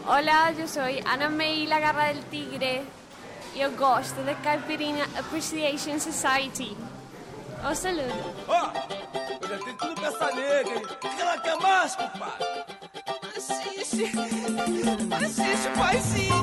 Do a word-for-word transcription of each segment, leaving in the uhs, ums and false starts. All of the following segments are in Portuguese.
Olá, eu sou Ana May La Garra del Tigre e eu gosto da Caipirinha Appreciation Society. Ó, saludo. Ó, oh, eu já tenho tudo pra essa nega, hein? O que ela quer mais, compadre? Assiste, assiste, paizinho.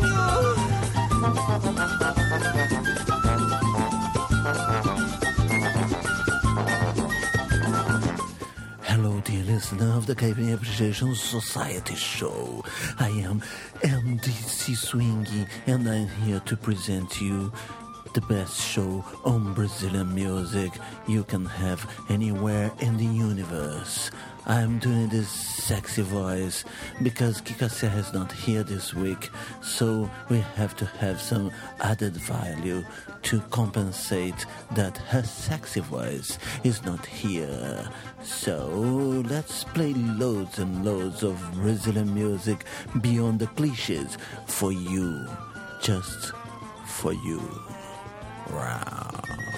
Hello, dear listener of the Caipirinha Appreciation Society show. I am M D C Swingy, and I'm here to present you the best show on Brazilian music you can have anywhere in the universe. I'm doing this sexy voice because Kika Serra is not here this week, so we have to have some added value to compensate that her sexy voice is not here. So let's play loads and loads of Brazilian music beyond the cliches for you, just for you. Wow.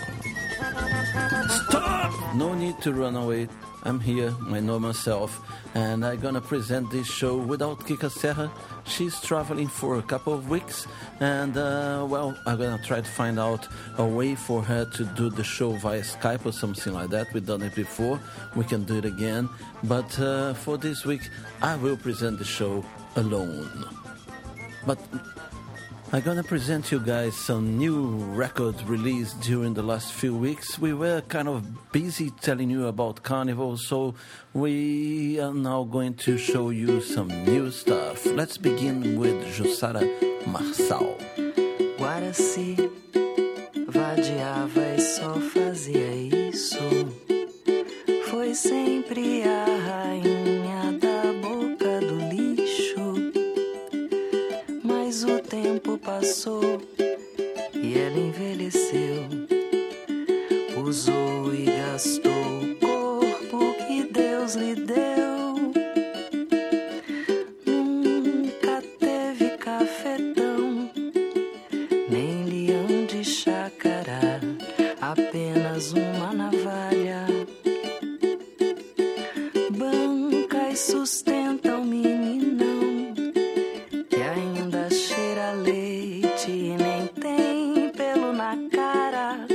Stop! No need to run away. I'm here, my normal self, and I'm gonna present this show without Kika Serra. She's traveling for a couple of weeks, and uh, well, I'm gonna try to find out a way for her to do the show via Skype or something like that. We've done it before, we can do it again, but uh, for this week, I will present the show alone. But I'm gonna present you guys some new records released during the last few weeks. We were kind of busy telling you about Carnival, so we are now going to show you some new stuff. Let's begin with Jussara Marçal. Guaraci vadiava e só fazia isso. Foi sempre a rainha da boca do lixo. Mas o tempo passou e ela envelheceu, usou e gastou o corpo que Deus lhe deu. Nunca teve cafetão, nem leão de chácara, apenas uma navalha. Banca e sustenta o meninão, que ainda cheira leite e nem tem pelo na cara.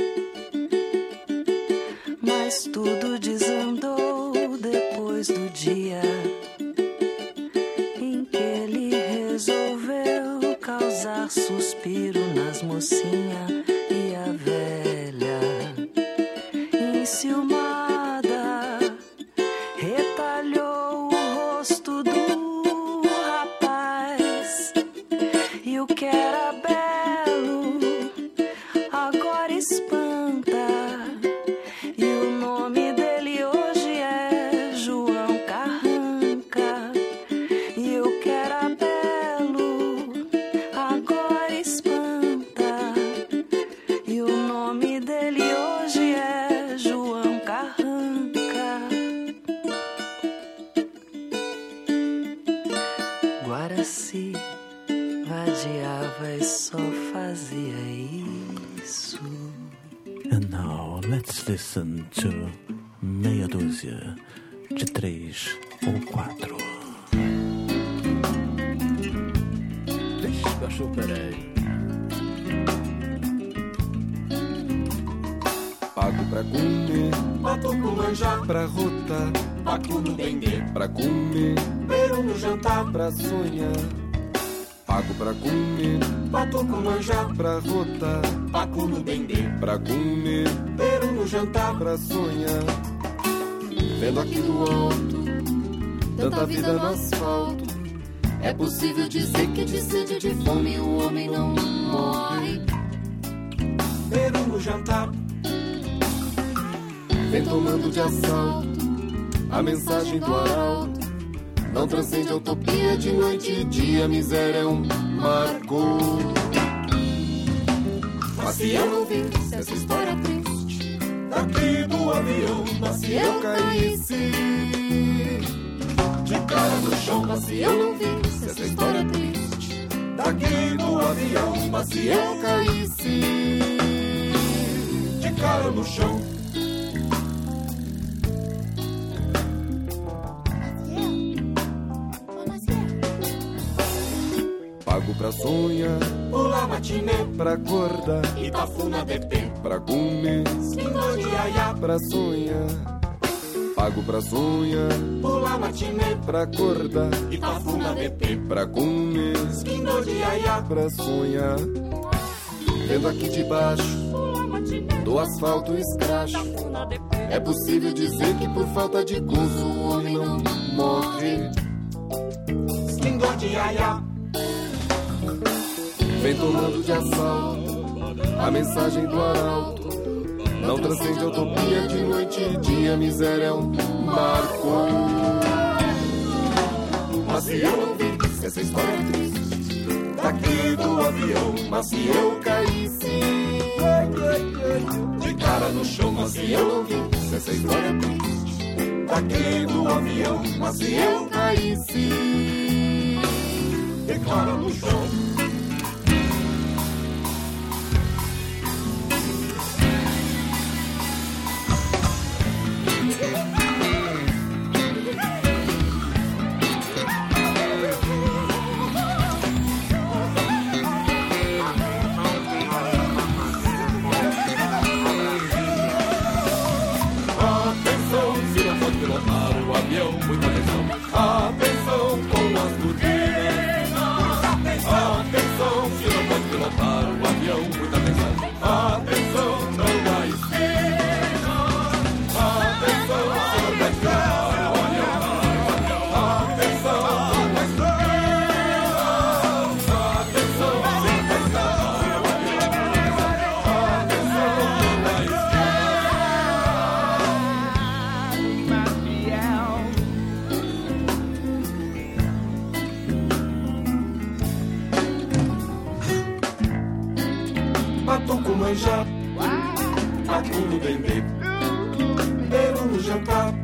Mas tudo desandou depois do dia em que ele resolveu causar suspiro nas mocinhas e a velha, enciumada, retalhou o rosto do rapaz. E o que era belo agora espanta. E o nome dele hoje é João Carranca. E o que era belo agora espanta. E o nome dele hoje é João Carranca. Guaraci vadiava e só fazia isso. And now let's listen to Meia Dúzia de Três ou Quatro. Ixi, baixou, peraí. Pago pra comer, Batuco manjar, pra rotar, pacu no dendê, pra comer, peru no jantar, pra sonhar. Pago pra comer, batuco manjar, pra rotar, pacu no dendê, pra comer, peru no jantar, pra sonhar. Vendo aqui do alto, tanta vida no asfalto, É possível dizer que de sede e de fome o homem não morre. peru no jantar, vem tomando de assalto a mensagem do arauto. Não transcende a utopia de noite e dia, miséria é um marco. mas se eu não visse essa história triste daqui do avião, mas se eu caísse de cara no chão, mas se eu não visse essa história triste daqui do avião, mas se eu caísse de cara no chão. Pago pra sonhar, pula matinê, pra acordar, Itafuna D P, pra comer, Skindo de Iaiá, pra sonhar. Pago pra sonhar, pula matinê, pra acordar, Itafuna D P, pra comer, Skindo de Iaiá, pra sonhar. Vendo aqui de baixo do asfalto escracho, é possível dizer que por falta de gozo o homem não morre. Skindo de Iaiá, vem tomando de assalto a mensagem do arauto. Não transcende a utopia de noite e dia, miséria é um marco. mas se eu não visse essa história triste daqui do avião, mas se eu caísse de cara no chão, mas se eu não visse essa história triste daqui do avião, mas se eu caísse de cara no chão. Muita atenção, atenção com as turbinas. Atenção, se não pode pilotar o avião. Muita atenção, atenção, não dá espina. Atenção, se não pode pilotar o avião. Atenção, não dá espina. Atenção, se não pode pilotar o avião. Atenção, não dá espina. Batuco manjar, batuco no dendê, bebo no jantar,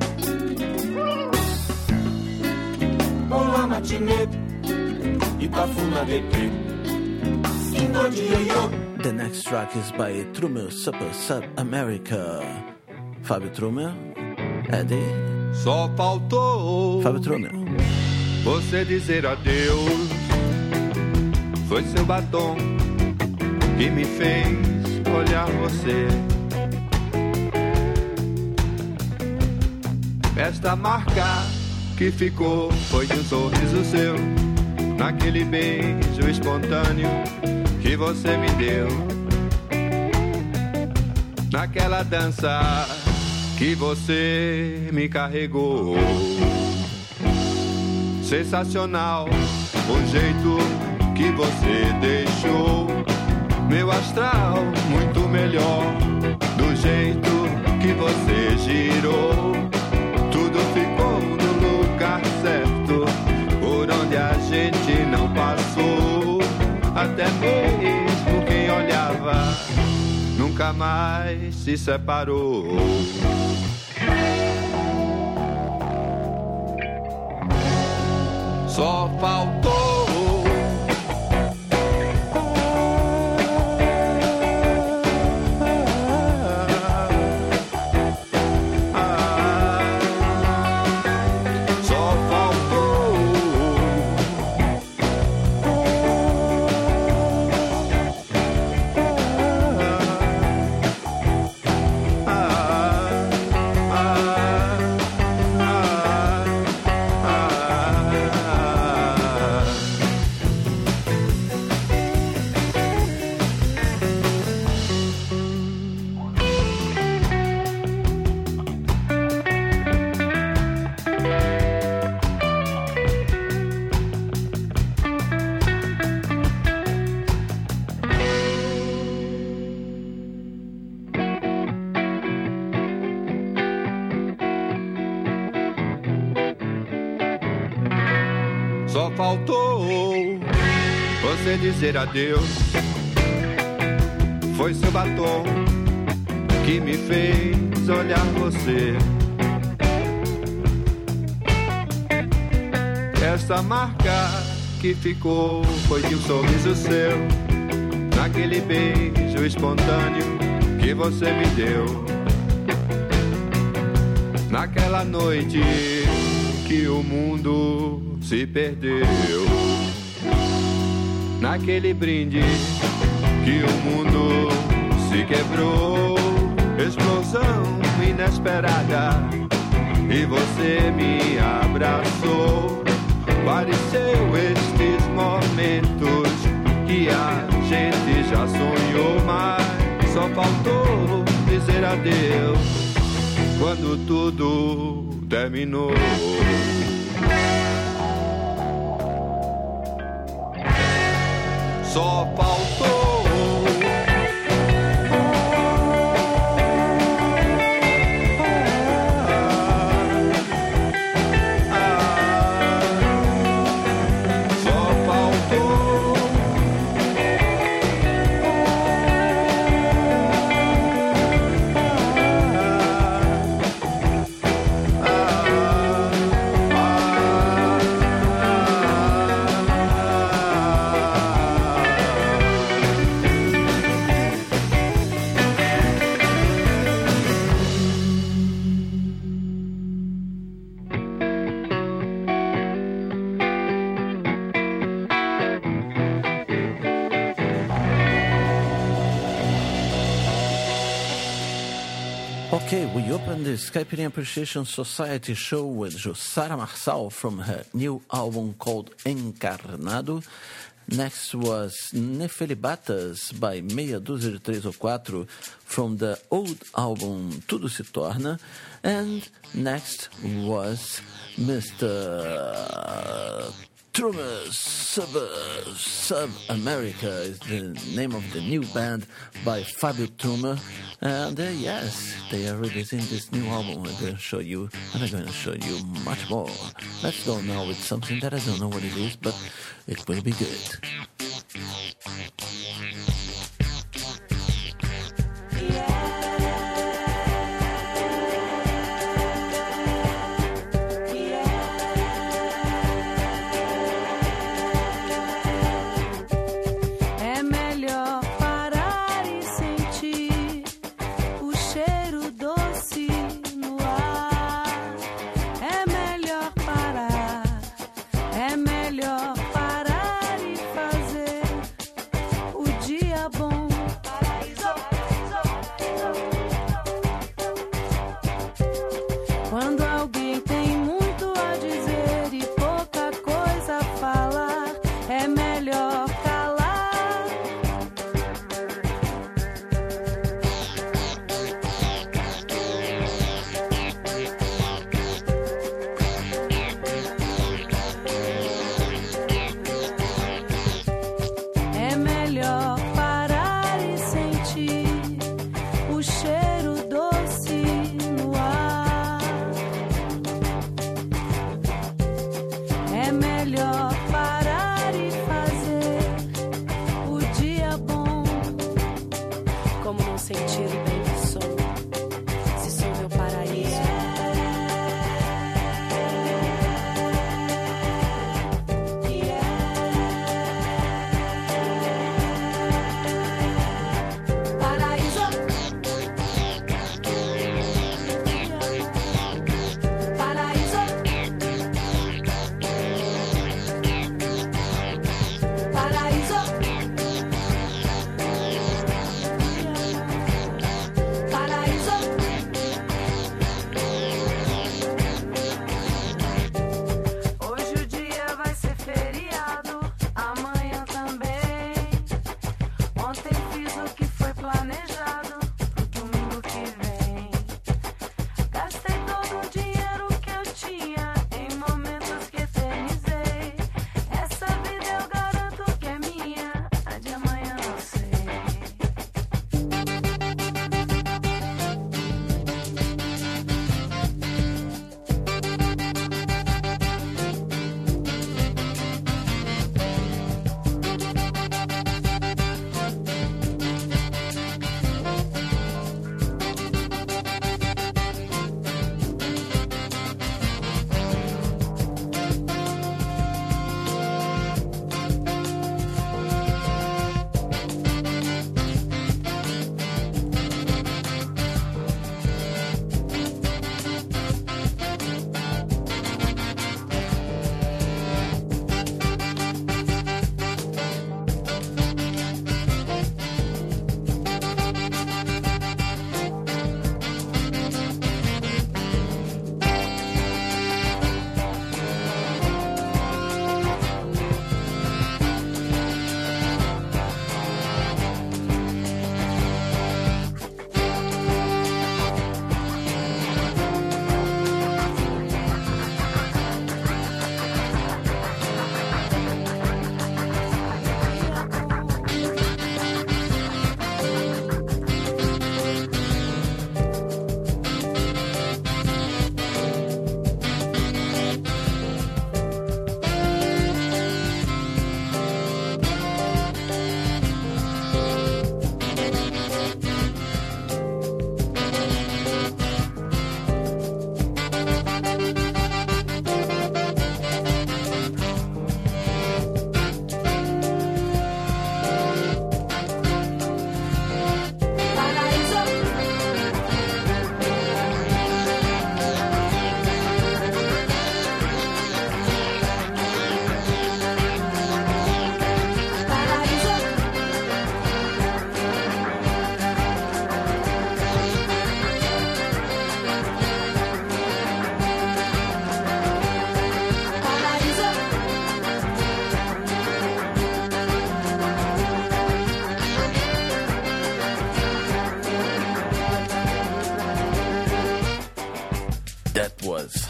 bola matinê, Itafuna D P, Skindo de Iaiá. The next track is by Trummer Super Sub America. Fábio Trummer, Eddie. Só faltou Fábio Trummer. você dizer adeus. Foi seu batom que me fez olhar você. Esta marca que ficou foi de um sorriso seu, naquele beijo espontâneo que você me deu, naquela dança que você me carregou. Sensacional o jeito que você deixou meu astral muito melhor, do jeito que você girou. Tudo ficou no lugar certo, por onde a gente não passou. Até mesmo quem olhava nunca mais se separou. Só faltou Só faltou você dizer adeus. Foi seu batom que me fez olhar você. Essa marca que ficou foi de um sorriso seu, naquele beijo espontâneo que você me deu, naquela noite que o mundo se perdeu. naquele brinde que o mundo se quebrou. Explosão inesperada e você me abraçou. Pareceu estes momentos que a gente já sonhou, mas só faltou dizer adeus quando tudo terminou. Só faltou Okay, we opened the Caipirinha Appreciation Society show with Jussara Marçal from her new album called Encarnado. Next was Nefelibatas by Meia Dúzia de Três ou Quatro from the old album Tudo Se Torna. And next was Mister Trumer's Sub, Sub America is the name of the new band by Fabio Trumer. And uh, yes, they are releasing this new album. I'm going to show you, and I'm going to show you much more. Let's go now with something that I don't know what it is, but it will be good.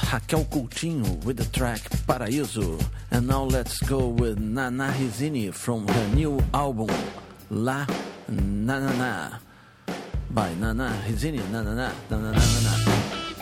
Raquel Coutinho with the track Paraíso. And now let's go with Nana Rizzini from her new album La Na Na Na by Nana Rizzini. Na Na Na Na Na Na Na.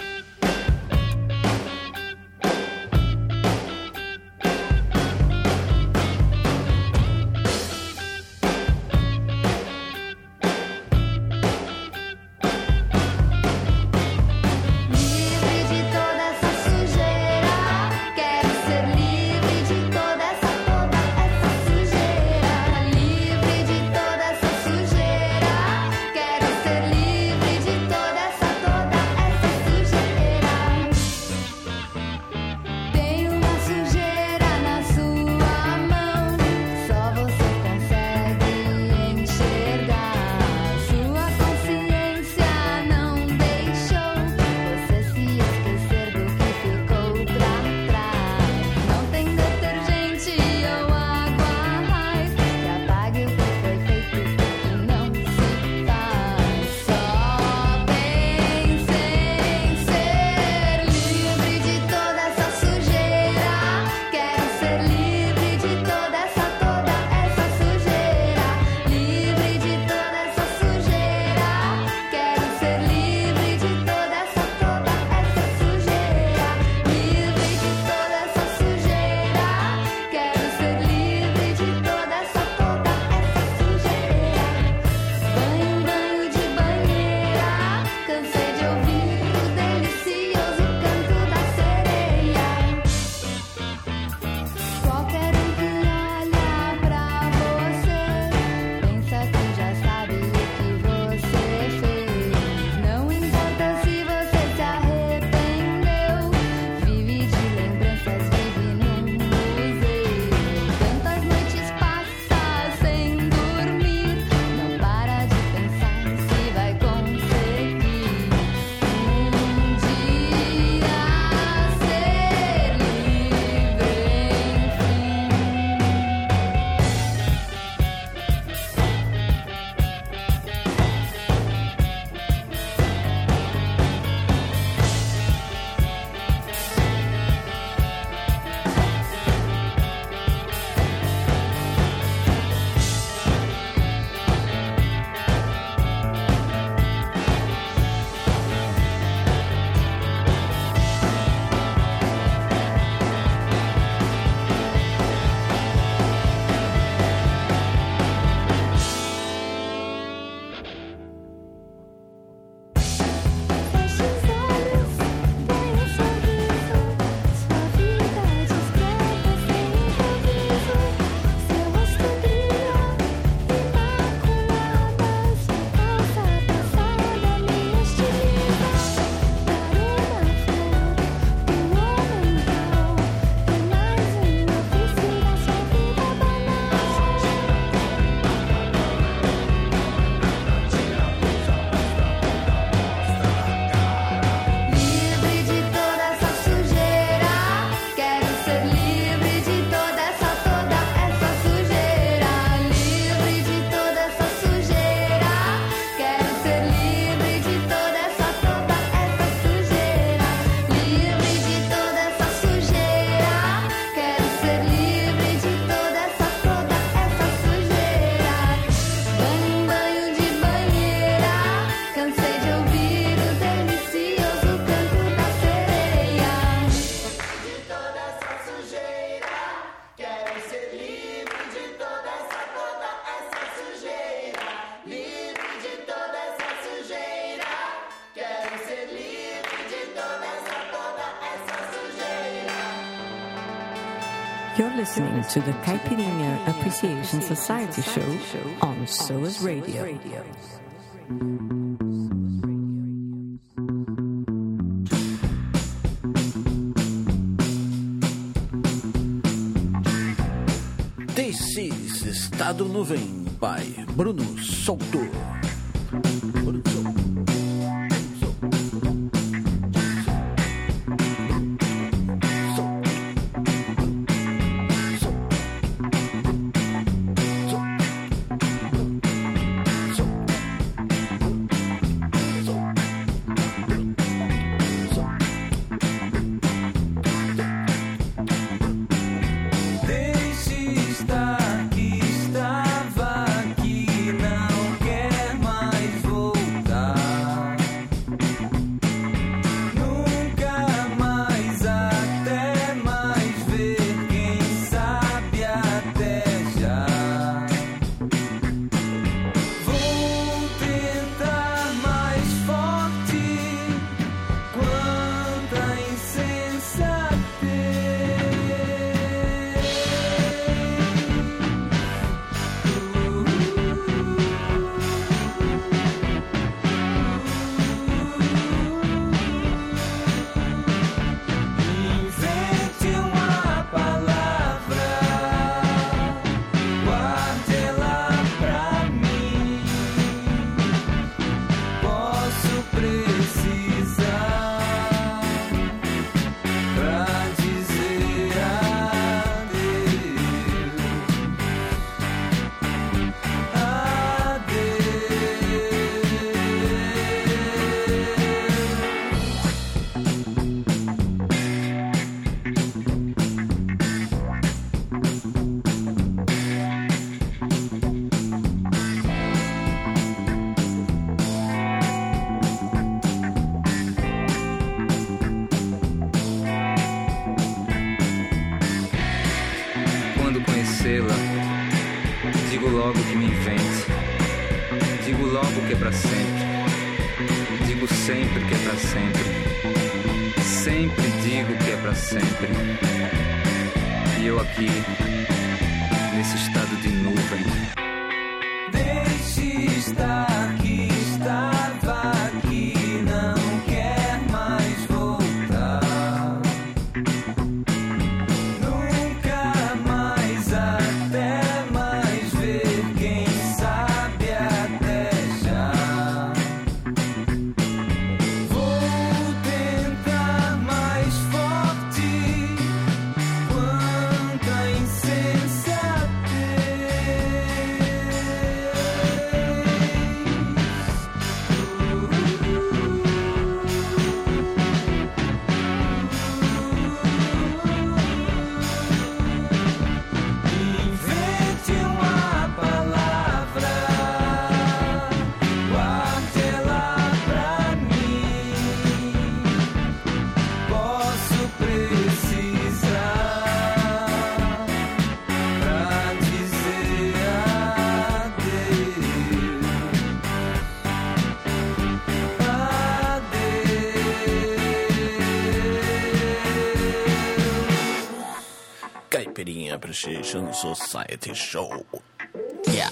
You're listening to the Caipirinha Appreciation Society show on SOAS Radio. This is Estado Nuvem by Bruno Souto. Bruno Souto. conhecê-la, digo logo que me invente. Digo logo que é pra sempre. Digo sempre que é pra sempre. Sempre digo que é pra sempre. E eu aqui, nesse estado de nuvem. Deixe estar que estava aqui, não quer mais voltar. Nunca mais, até mais ver, quem sabe até já. Vou tentar mais forte quanta insensatez. Invente uma palavra, guarde ela pra mim. Posso precisar pra dizer adeus. Caipirinha Appreciation Society Show. Yeah.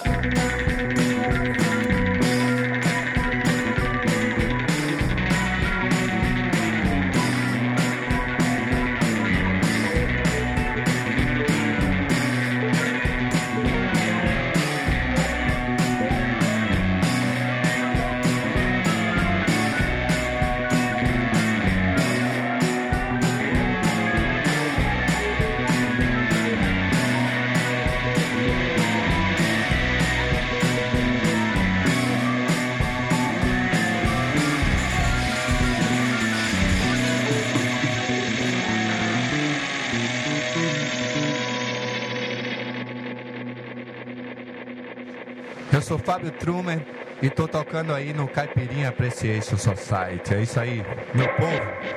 Eu sou Fábio Trumer e tô tocando aí no Caipirinha Appreciation Society. É isso aí, meu povo.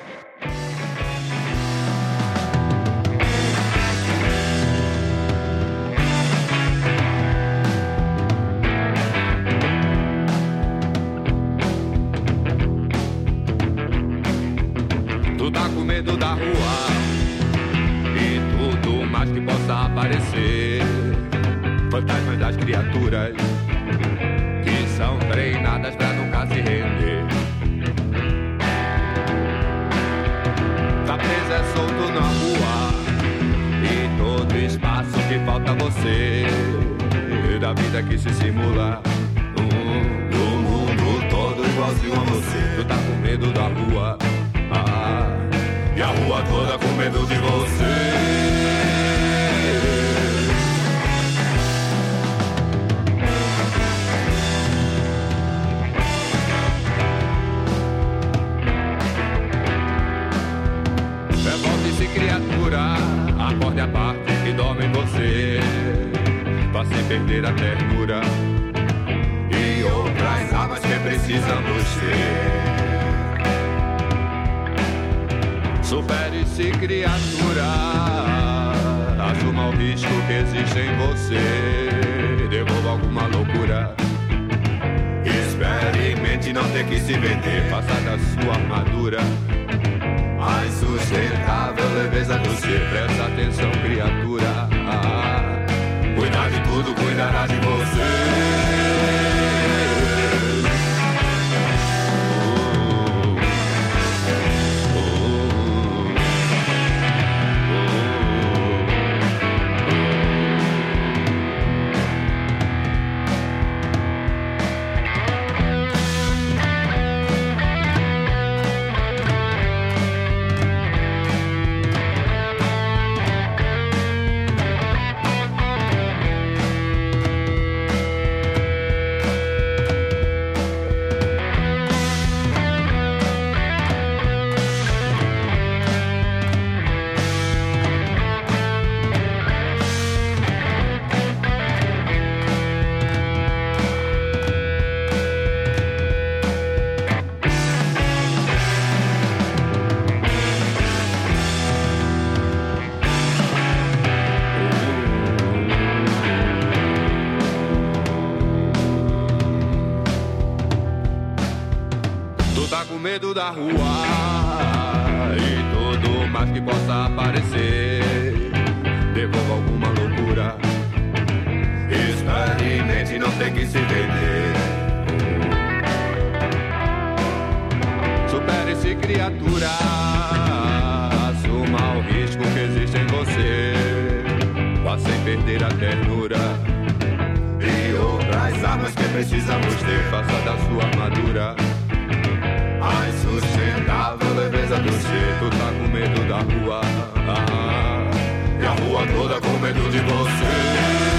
Tu tá com medo da rua e tudo mais que possa aparecer. Fantasmas das criaturas que são treinadas pra nunca se render. Tá preso é solto na rua e todo espaço que falta você. E da vida que se simula no, no mundo todo igualzinho a você. Tu tá com medo da rua, ah, e a rua toda com medo de você. Revolte-se, criatura, acorde a parte que dorme em você, pra se perder a ternura e outras armas que precisamos ter. Supere-se, criatura, assuma o risco que existe em você, devolva alguma loucura. Experimente não ter que se vender, faça da sua armadura a insustentável leveza do ser. Presta atenção, criatura, ah, cuidar de tudo, cuidará de você. medo da rua e tudo mais que possa aparecer. Devolva alguma loucura. Experimente, não tem que se vender. Supere-se, criatura. Assuma o risco que existe em você. Vá sem perder a ternura. E outras armas que precisamos ter. Faça da sua armadura a insustentável leveza do ser. Tu tá com medo da rua, ah, e a rua toda com medo de você.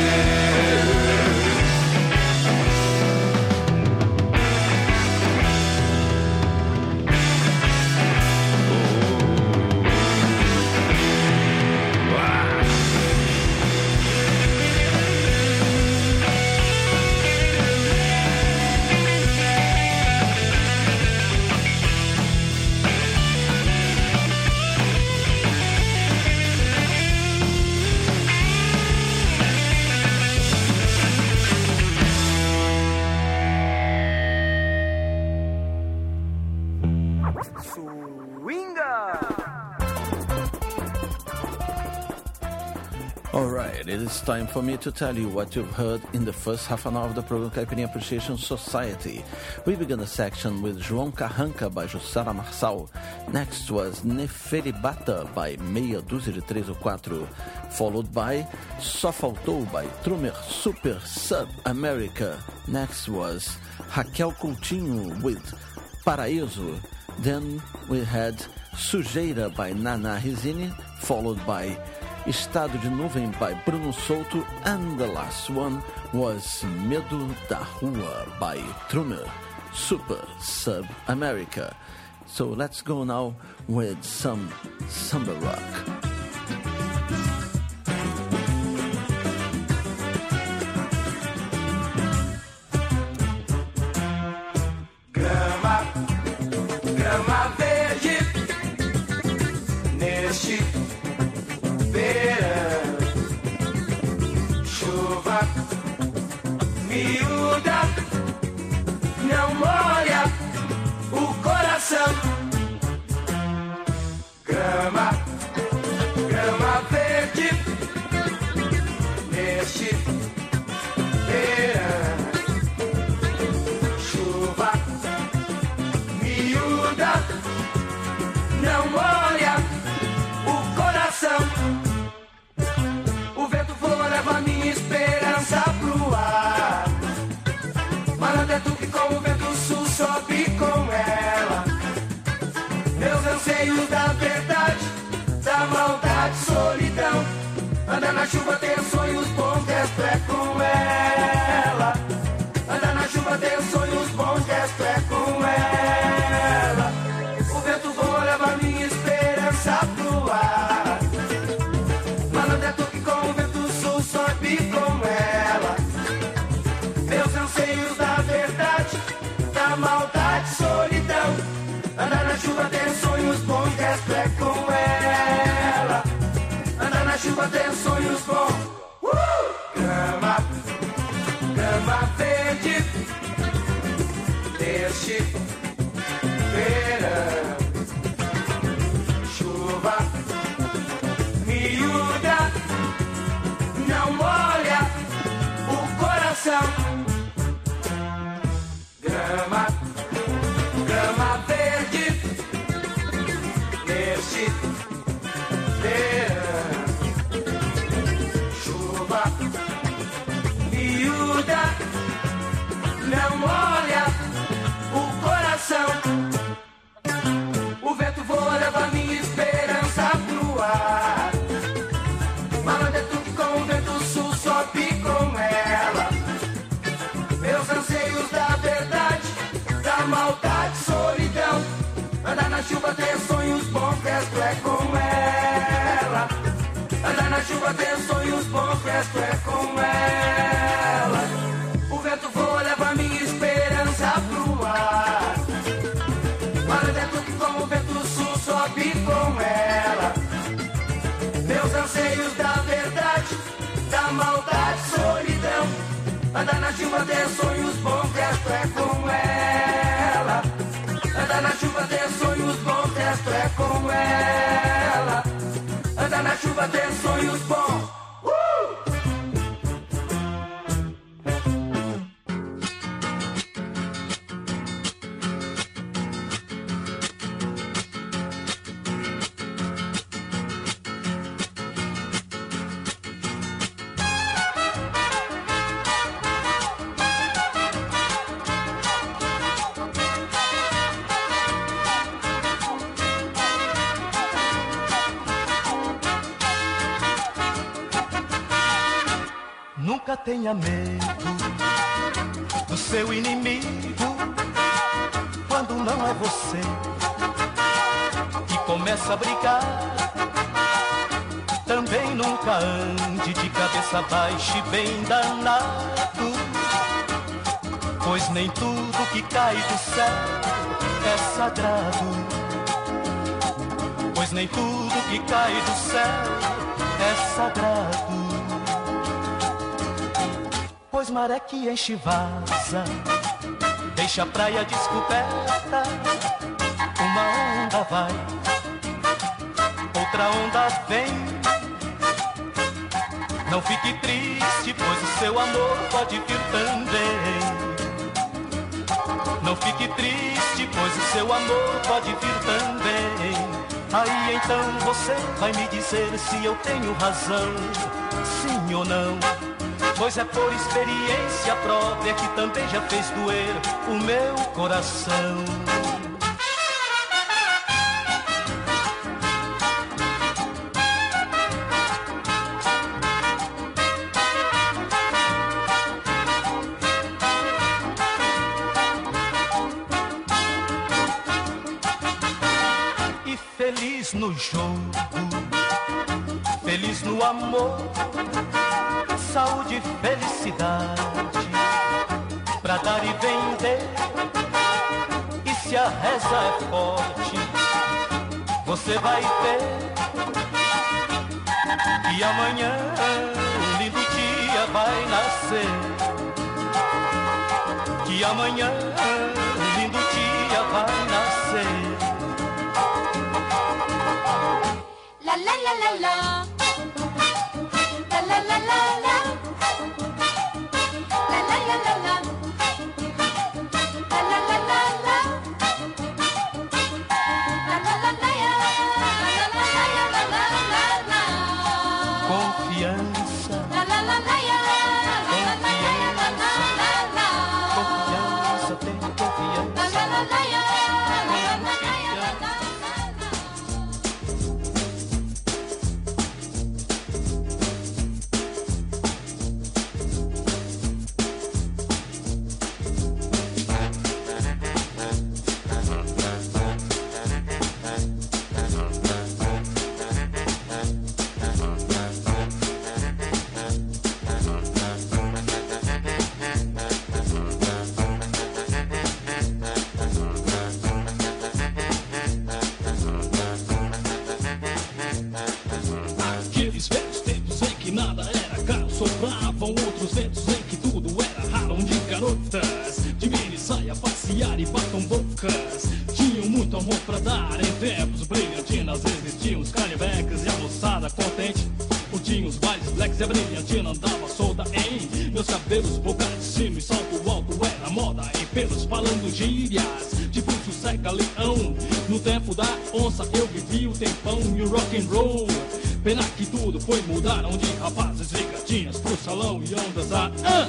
Alright, it is time for me to tell you what you've heard in the first half an hour of the program Caipirinha Appreciation Society. We began the section with João Carranca by Jussara Marçal. Next was Neferibata by Meia Dúzia de Três ou Quatro, followed by Só Faltou by Trumer Super Sub America. Next was Raquel Coutinho with Paraíso. Then we had Sujeira by Nana Risini, followed by Estado de Nuvem by Bruno Souto, and the last one was Medo da Rua by Trumer Super Sub America. So let's go now with some samba rock. Grama, grama verde, neste verão, chuva miúda, não molha o coração. Grama, grama verde, neste verão, chuva miúda, não molha o coração. O vento voa, leva minha esperança pro ar. Malandro é tu que com o vento sul sobe com ela. Meus anseios da verdade, da maldade, solidão. Anda na chuva, ter sonhos bons, resto é com ela. Anda na chuva, ter sonhos bons, resto é com ela. O vento voa, leva minha esperança pro ar. Malandro é tu que com o vento sul sobe com ela. Meus anseios da verdade, da maldade, solidão. Anda na chuva, ter sonhos bons, resto é com ela. Anda na chuva, ter sonhos bons. Uh! Grama, grama verde, deste verão, chuva miúda, não molha o coração. Grama, grama verde, neste verão, chuva miúda, não molha o coração. O vento voa, leva minha esperança pro ar. Malandro é tu que com o vento sul sobe com ela. Meus anseios da verdade, da maldade, solidão. Anda na chuva, ter sonhos bons, resto é com ela. Anda na chuva, ter sonhos bons, resto é com ela. O vento voa, leva minha esperança pro ar. Malandro é tu que com o vento sul sobe com ela. Meus anseios da verdade, da maldade, solidão. Anda na chuva, ter sonhos bons, resto é com ela. Anda na chuva ter sonhos bons. Uh! Nunca tenha medo do seu inimigo quando não é você que começa a brigar. Também nunca ande de cabeça baixa e bem danado, pois nem tudo que cai do céu é sagrado. Pois nem tudo que cai do céu é sagrado. Pois maré que enche vaza, deixa a praia descoberta. Uma onda vai, outra onda vem. Não fique triste, pois o seu amor pode vir também. Não fique triste, pois o seu amor pode vir também. Aí então você vai me dizer se eu tenho razão, sim ou não. Pois é por experiência própria que também já fez doer o meu coração. E feliz no jogo, feliz no amor, saúde e felicidade pra dar e vender. E se a reza é forte, você vai ver que amanhã um lindo dia vai nascer. Que amanhã um lindo dia vai nascer. La la la la la. La la la la la. La la la la la. La la la la la. La la la la ya. La la la ya. La la la la. Confiança. La la la la ya. La la la ya. La la la la. Confiança, tem confiança. La la la la ya. La la la ya. La la la la. Aqueles velhos tempos em que nada era caro, sopravam outros ventos em que tudo era raro, onde garotas de mini saia passear e batam bocas tinham muito amor pra dar. Em tempos brilhantinas existiam os canivecas e a moçada contente curtiam os bailes blacks e a brilhantina andava solta em meus cabelos, boca de cima e salto alto era moda, em pelos falando gírias difícil seca leão. No tempo da onça eu vivi o tempão e o rock and roll. Pena que tudo foi mudar, onde rapazes e gatinhas pro salão e ondas a... Ah!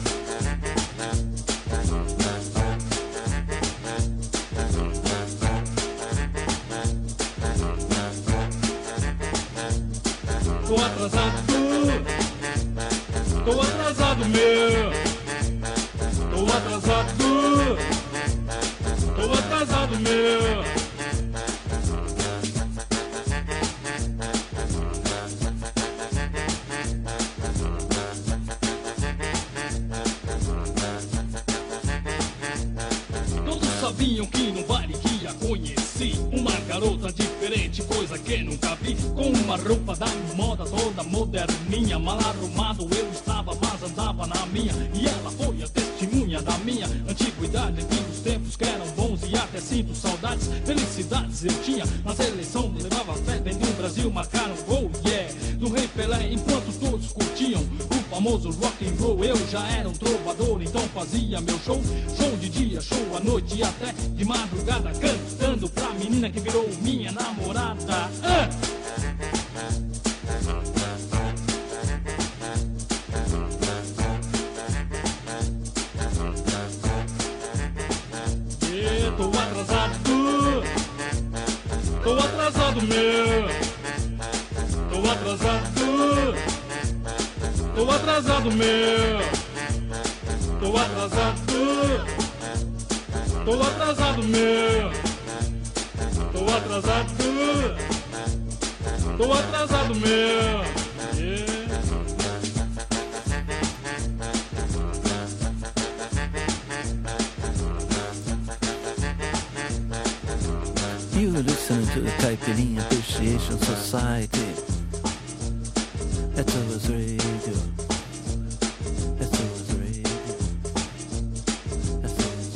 Tô atrasado, tô atrasado meu. Tô atrasado, tô atrasado meu. Sabiam que no baile que a conheci uma garota diferente, coisa que nunca vi, com uma roupa da moda toda moderninha, mal arrumado eu estava, mas andava na minha, e ela foi a testemunha da minha antiguidade, que os tempos que eram bons e até sinto saudades, felicidades eu tinha, na seleção levava fé, vendo o Brasil marcar um gol, yeah. famoso rock and roll. Eu já era um trovador, então fazia meu show. Show de dia, show à noite e até de madrugada, cantando pra menina que virou minha namorada. Ah! E tô atrasado, tô atrasado meu, tô atrasado, tô atrasado meu, tô atrasado, tô atrasado meu, tô atrasado, tô atrasado meu. Yeah. You're listening to the Caipirinha Appreciation Society. That's always radio. That's always radio. That's always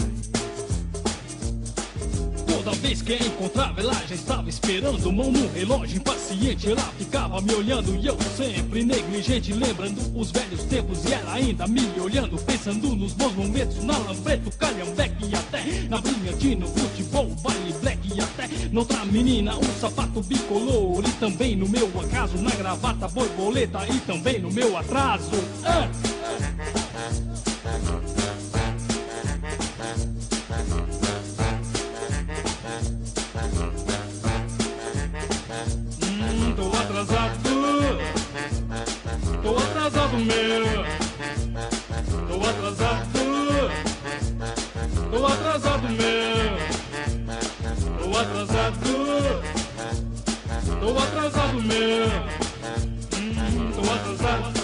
radio. Toda vez que a encontrava, ela já estava esperando. Mão no relógio, impaciente, ela ficava me olhando. E eu sempre negligente, lembrando os velhos tempos. E ela ainda me olhando, pensando nos bons momentos. Na Lampreto, Calhambeque e até na Brilhantino, futebol, baile black e até noutra menina, um sapato bicolor. E também no meu acaso, na gravata borboleta. E também no meu atraso. Ah! Hum, tô atrasado, tô atrasado meu, tô atrasado, tô atrasado meu, tô atrasado, tô atrasado meu, hum, tô atrasado.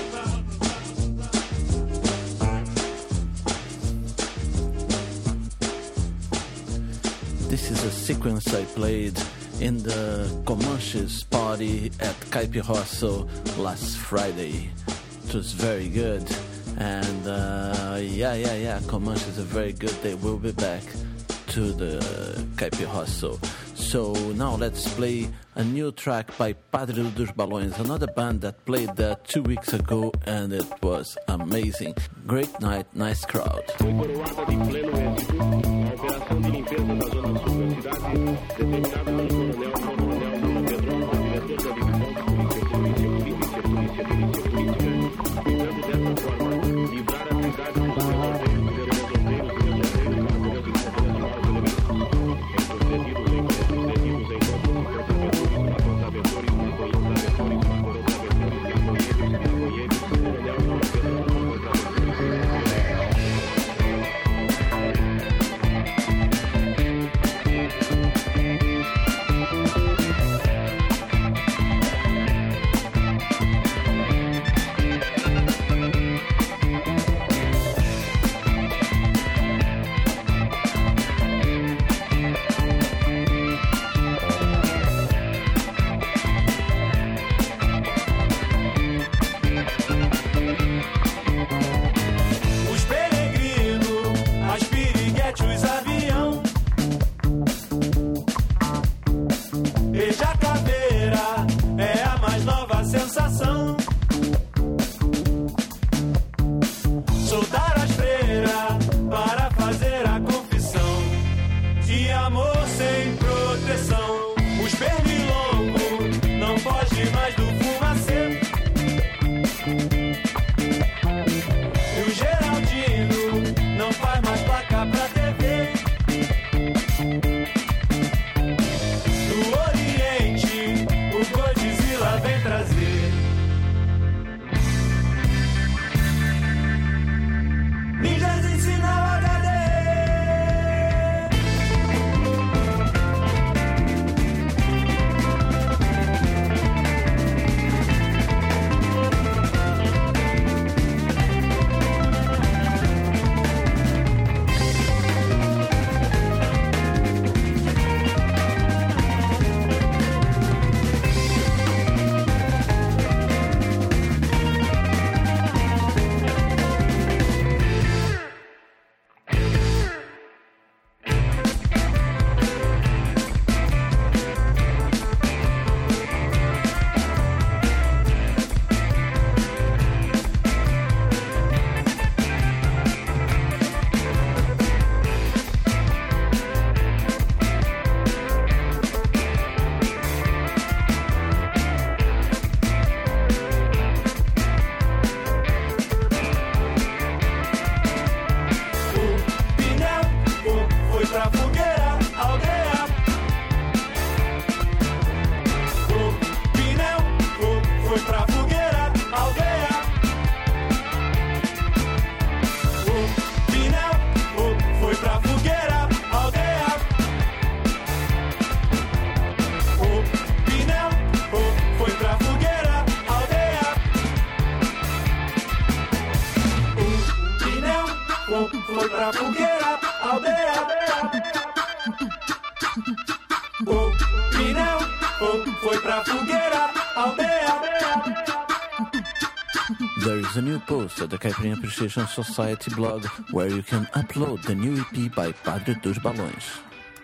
This is a sequence I played in the Comanches party at Caipirrosso last Friday. It was very good, and uh, yeah, yeah, yeah, Comanches are very good. They will be back to the Caipirrosso. So now let's play a new track by Padre dos Balões, another band that played there two weeks ago, and it was amazing. Great night, nice crowd. Foi coroada de pleno êxito a operação de limpeza da zona sul da cidade, determinada pelo coronel Coronel Lula Pedrosa, diretor da divisão de polícia, polícia, polícia, polícia, polícia, política, visando dessa forma livrar a cidade dos verdadeiros, verdadeiros, verdadeiros, verdadeiros, concedidos em concedidos em apontadores, apontadores, maconheiros, maconheiros, maconheiros, coronel Lula Pedrosa, Thank you. foi pra fogueira, aldeia. O Pinel foi pra fogueira, aldeia. There is a new post at the Caipirinha Appreciation Society blog where you can upload the new E P by Padre dos Balões.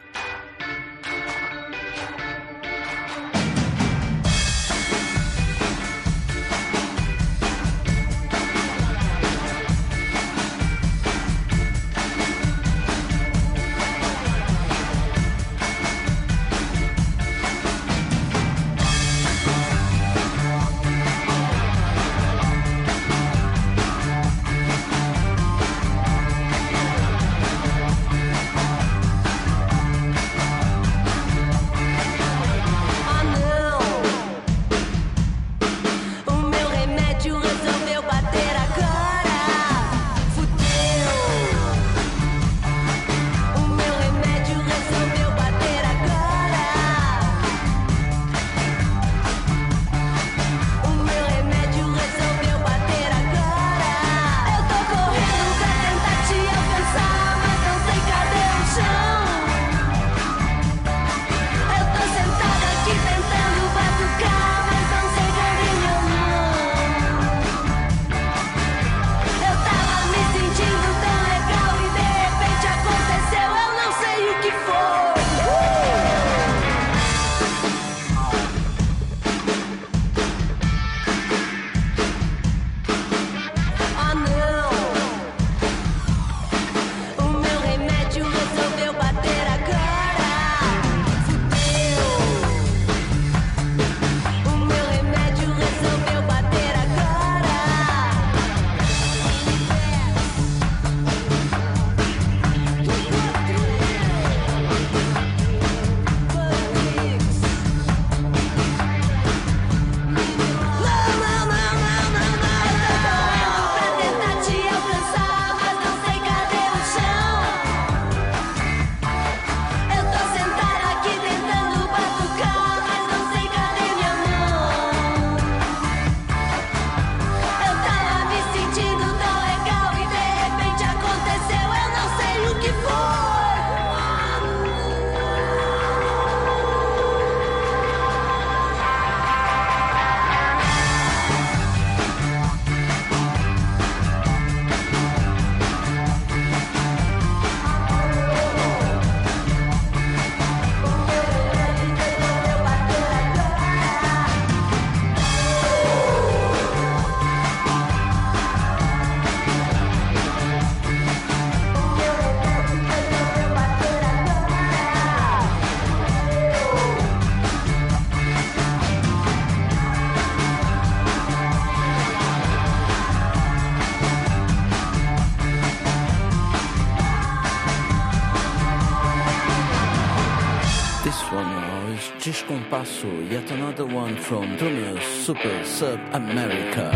Descompasso, yet another one from Drummer Super Sub America.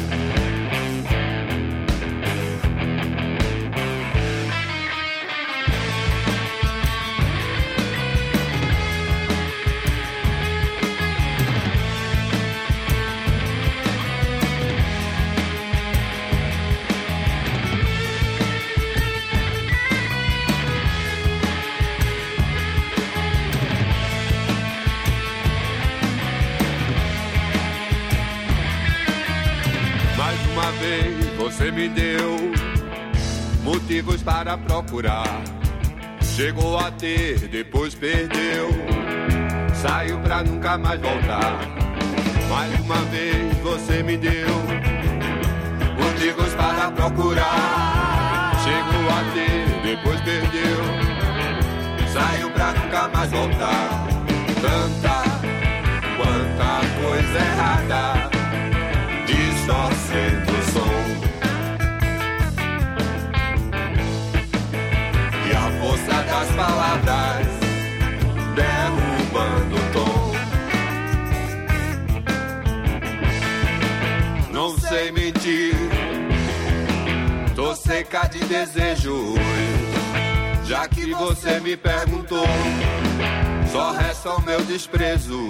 Você me deu motivos para procurar. Chegou a ter, depois perdeu. Saiu pra nunca mais voltar. Mais uma vez você me deu motivos para procurar. Chegou a ter, depois perdeu. Saiu pra nunca mais voltar. Tanta, quanta coisa errada distorcendo o som. E a força das palavras derrubando o tom. Não sei mentir, tô seca de desejos. Já que você me perguntou, só resta o meu desprezo.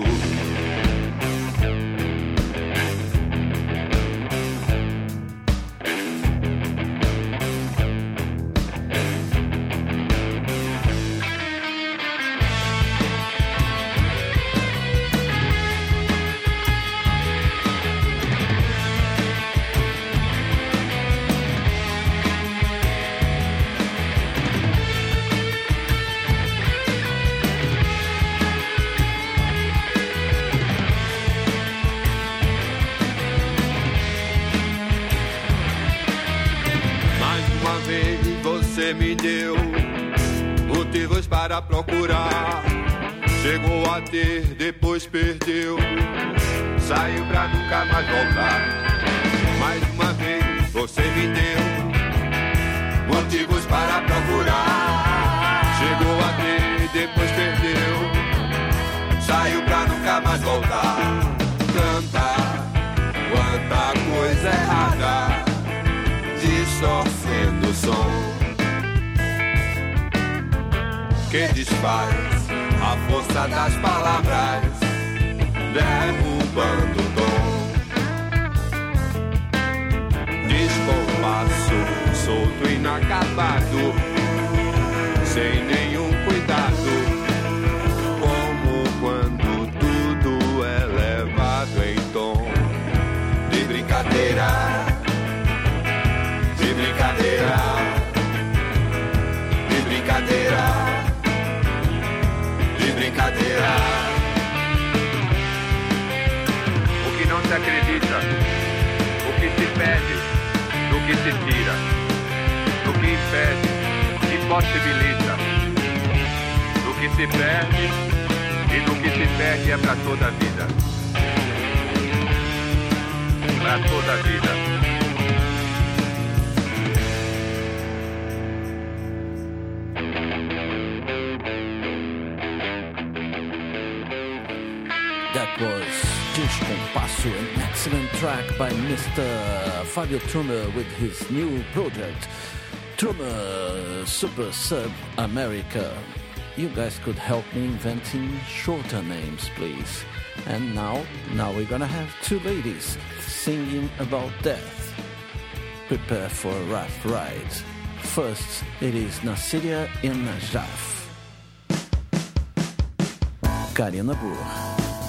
uma vez você me deu motivos para procurar. Chegou a ter, depois perdeu. Saiu pra nunca mais voltar. Mais uma vez você me deu motivos para procurar. Chegou a ter, depois perdeu. Saiu pra nunca mais voltar. Canta, quanta coisa errada, distorcendo o som que desfaz a força das palavras, derrubando o tom. Descompasso, solto, inacabado, sem nenhum cuidado, como quando tudo é levado em tom de brincadeira, de brincadeira, de brincadeira, de brincadeira. O que não se acredita, o que se pede, do que se tira, do que impede, impossibilita, do que se perde e do que se perde é pra toda a vida, pra toda a vida. That was Descompasso, an excellent track by Mister Fabio Trummer with his new project, Trummer Super Sub America. You guys could help me inventing shorter names, please. And now, now we're gonna have two ladies singing about death. Prepare for a rough ride. First, it is Nasirya and Najaf. Karina Burr.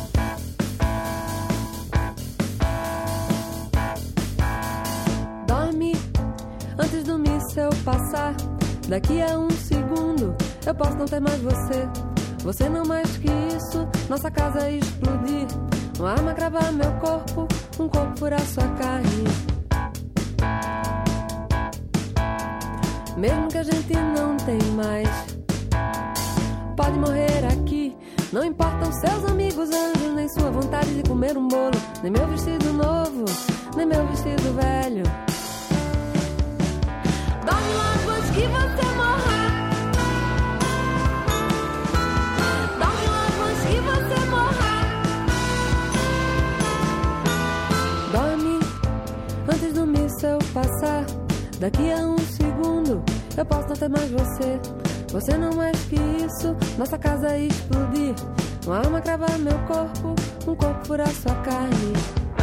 Antes do míssel passar, daqui a um segundo eu posso não ter mais você. Você não mais que isso, nossa casa explodir. Uma arma cravar meu corpo, um corpo furar sua carne. Mesmo que a gente não tem mais, pode morrer aqui. Não importam seus amigos anjos, nem sua vontade de comer um bolo, nem meu vestido novo, nem meu vestido velho. Dorme logo antes que você morra. Dorme logo antes que você morra. Dorme antes do míssel passar. Daqui a um segundo eu posso não ter mais você. Você não mais que isso, nossa casa explodir. Uma arma cravar meu corpo, um corpo furar sua carne.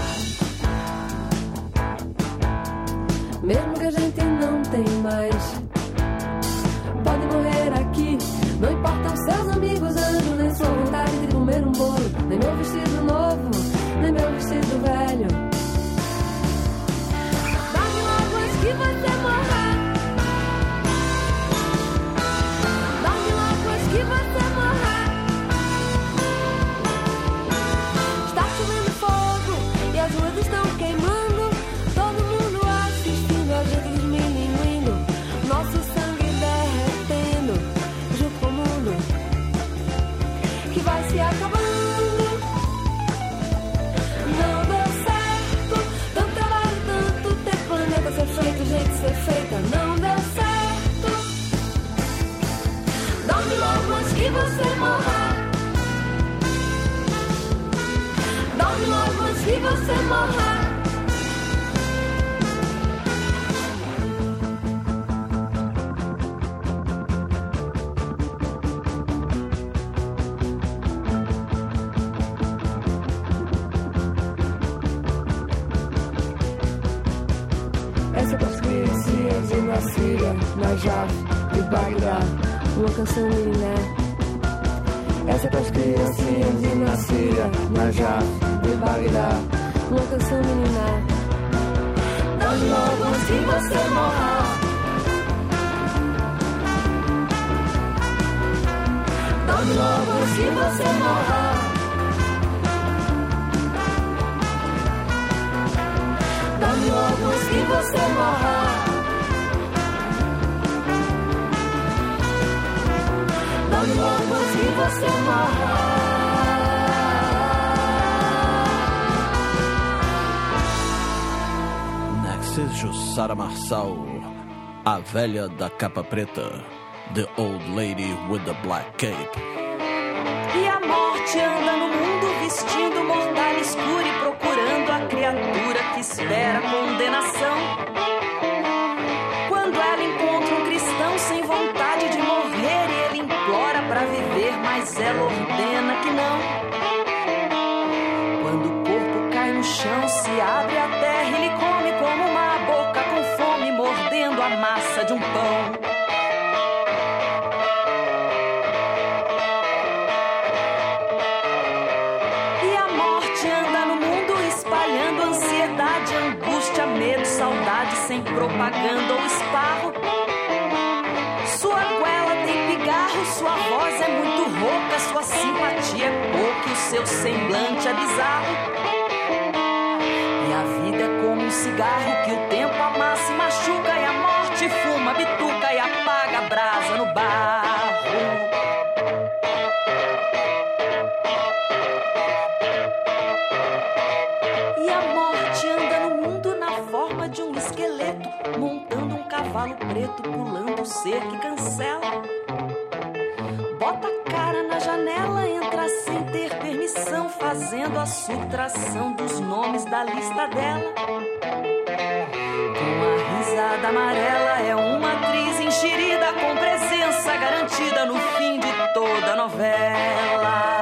Mesmo que a gente não tem mais, pode morrer aqui. Não importam seus amigos anjos, nem sua vontade de comer um bolo, nem meu vestido novo, nem meu vestido velho. Dorme logo antes que você morra. Dorme logo antes que você morra. Está chovendo fogo e as ruas estão queimando. Todo mundo assistindo, a gente diminuindo, nosso sangue derretendo, junto com o mundo que vai se acabando. Não deu certo, tanto trabalho, tanto tempo, planeta ser feito, gente ser feita, não deu certo. Dorme logo antes que você morra. Dorme logo antes que você morra. Essa é para as criancinhas de Nasirya, Najaf, de Bagdá, uma canção milenar. Essa é para as criancinhas de Nasirya, Najaf, de Bagdá, uma canção milenar. Dorme logo antes que você morra. Dorme logo antes que você morra. Dorme logo antes que você morra. Jussara Marçal, a velha da capa preta, The Old Lady with the Black Cape. E a morte anda no mundo vestindo mortal escuro e procurando a criatura que espera condenação. Quando ela encontra um cristão sem vontade de morrer, ele implora pra viver, mas ela ordena que não. Quando o corpo cai no chão, se abre a terra, ele come como uma boca com fome, mordendo a massa de um pão. Angústia, medo, saudade, sem propaganda ou esparro. Sua goela tem pigarro, sua voz é muito rouca, sua simpatia é pouca e o seu semblante é bizarro. E a vida é como um cigarro que o tempo amassa e machuca, e a morte fuma, bituca e apaga a brasa no barro. Montando um cavalo preto, pulando o ser que cancela. Bota a cara na janela, entra sem ter permissão, fazendo a subtração dos nomes da lista dela. Com a risada amarela, é uma atriz enxerida, com presença garantida no fim de toda a novela.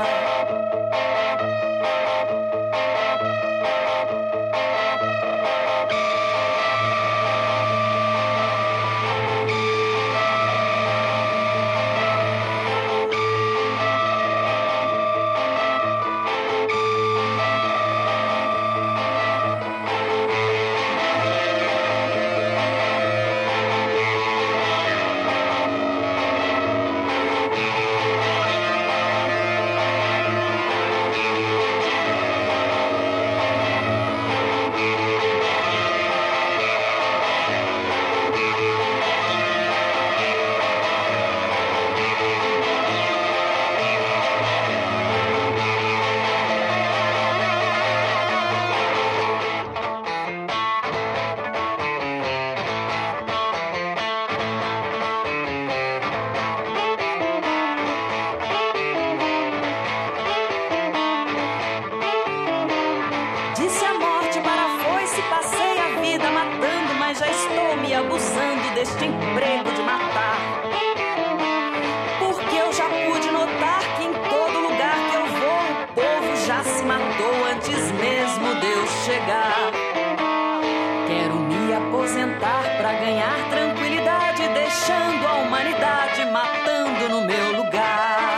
Deste emprego de matar, porque eu já pude notar que em todo lugar que eu vou o povo já se matou antes mesmo de eu chegar. Quero me aposentar pra ganhar tranquilidade, deixando a humanidade matando no meu lugar.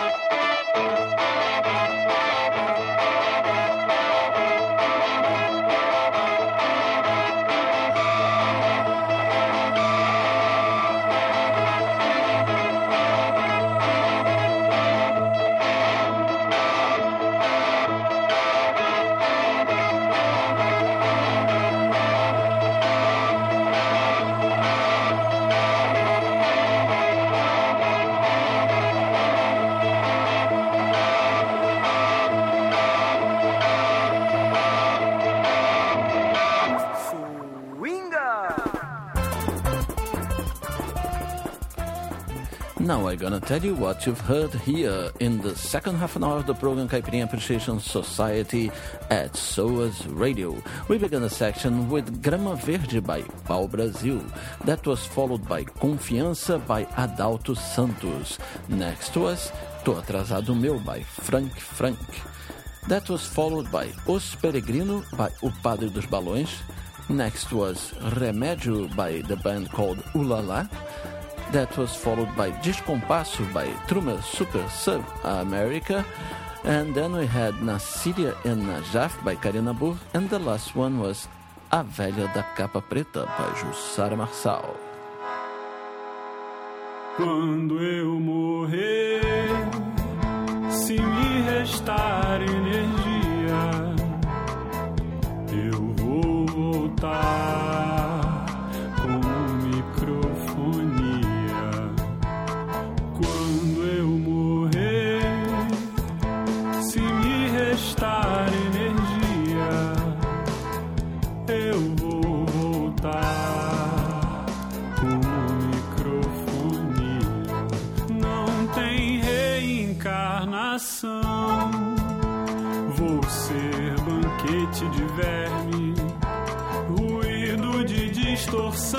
Now I'm gonna tell you what you've heard here in the second half an hour of the program Caipirinha Appreciation Society at S O A S Radio. We began a section with Grama Verde by Pau Brasil. That was followed by Confiança by Adalto Santos. Next was Tô Atrasado Meu by Frank Frank. That was followed by Os Peregrino by O Padre dos Balões. Next was Remédio by the band called Ulala. That was followed by Descompasso by Truman Super Sub America. And then we had Nasíria and Najaf by Karina Burr. And the last one was A Velha da Capa Preta by Jussara Marçal. Quando eu morrer, se me restar energia, eu vou voltar com microfonia. Quando eu morrer, se me restar energia, eu vou voltar de verme, ruído de distorção,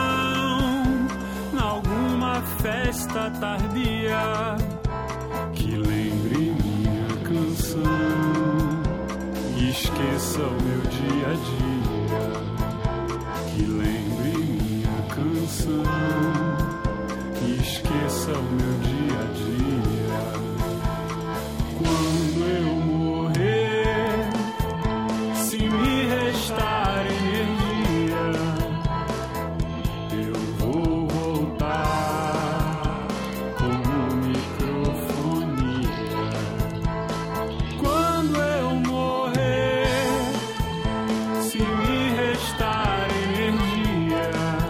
nalguma festa tardia que lembre minha canção e esqueça o meu dia a dia, que lembre minha canção e esqueça o meu dia a dia. Quando eu morrer, se me restar energia, eu vou voltar como microfonia. Quando eu morrer, se me restar energia,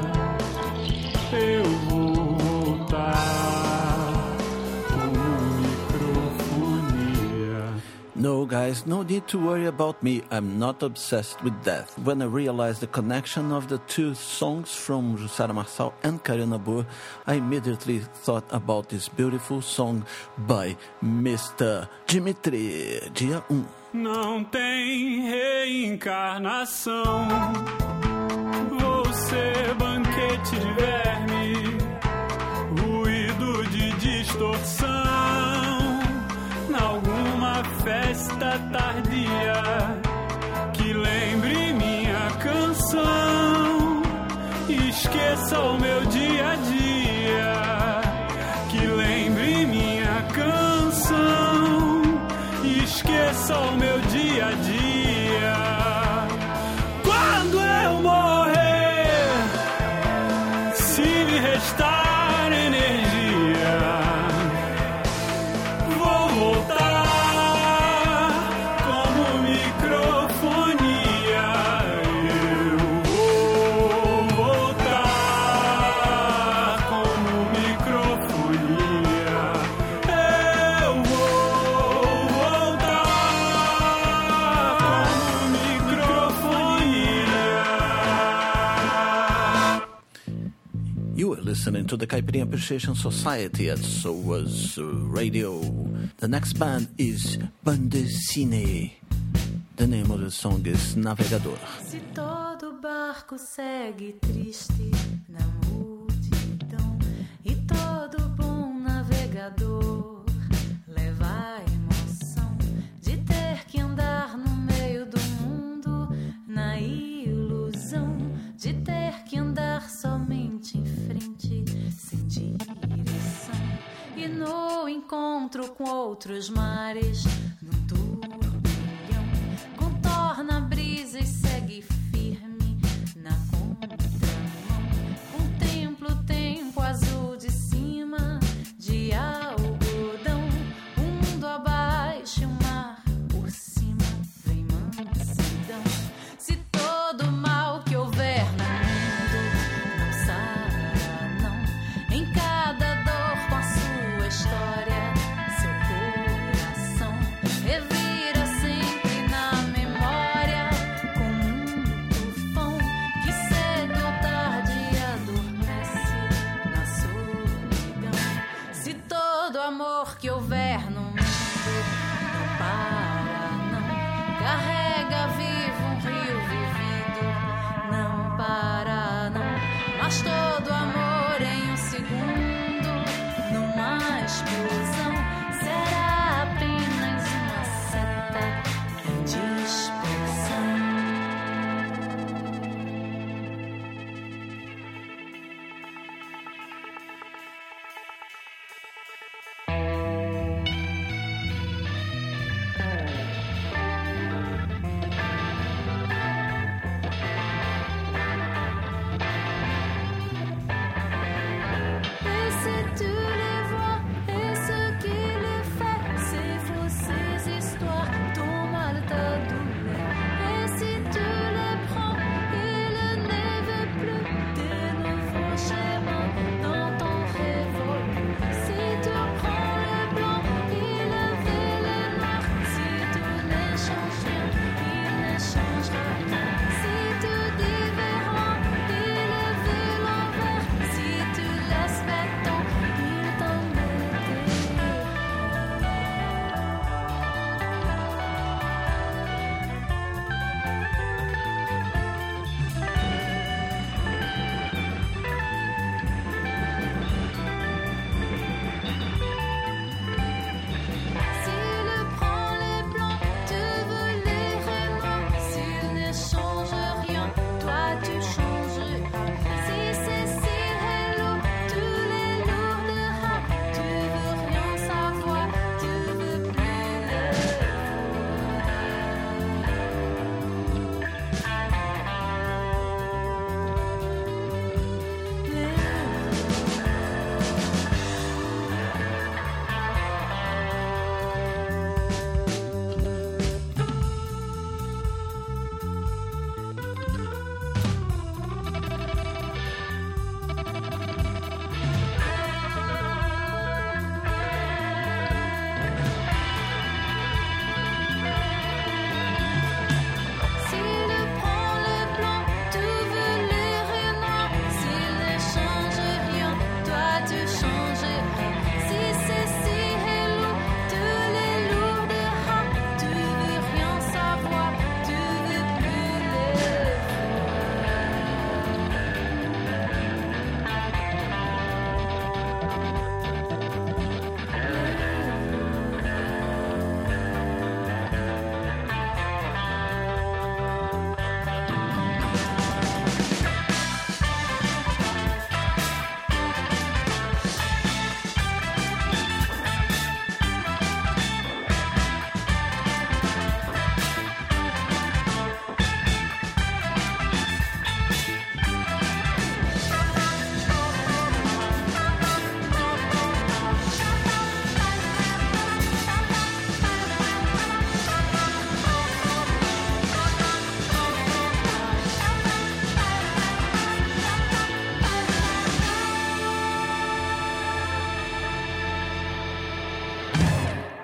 eu vou voltar como microfonia. No, guys, no need to worry about me. I'm not obsessed with death. When I realized the connection of the two songs from Jussara Marçal and Karina Burr, I immediately thought about this beautiful song by mister Dimitri, dia um. Não tem reencarnação, vou ser banquete de verme, ruído de distorção, nalguma festa tardia que lembre minha canção e esqueça o meu dia a dia, que lembre minha canção e esqueça o meu dia a dia. Quando eu morrer, se me restar energia, vou voltar como microfonia. Eu vou voltar como microfonia. Eu vou voltar como microfonia. You are listening to the Caipirinha Appreciation Society at SOAS Radio. The next band is Bandecine. The name of the song is Navegador. Se todo barco segue triste na multidão e todo bom navegador leva a emoção de ter que andar no meio do mundo na ilusão de ter que andar somente em frente sem direção e no encontro com outros mares num turbilhão contorna a brisa e segue firme na contramão contempla o tempo azul de cima de algodão o mundo abaixo e o mar por cima vem mansidão. Se todo mal que houver no mundo não sara não em cada dor com a sua história seu coração revira sempre na memória como um tufão que cedo ou tarde adormece na solidão. Se todo amor que houver no mundo não para não carrega vivo um rio vivido não para não mas todo amor em um segundo numa explosão será apenas uma seta em dispersão.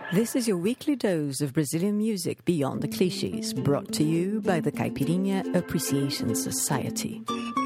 This is your weekly dose of Brazilian music beyond the clichés, brought to you by the Caipirinha Appreciation Society.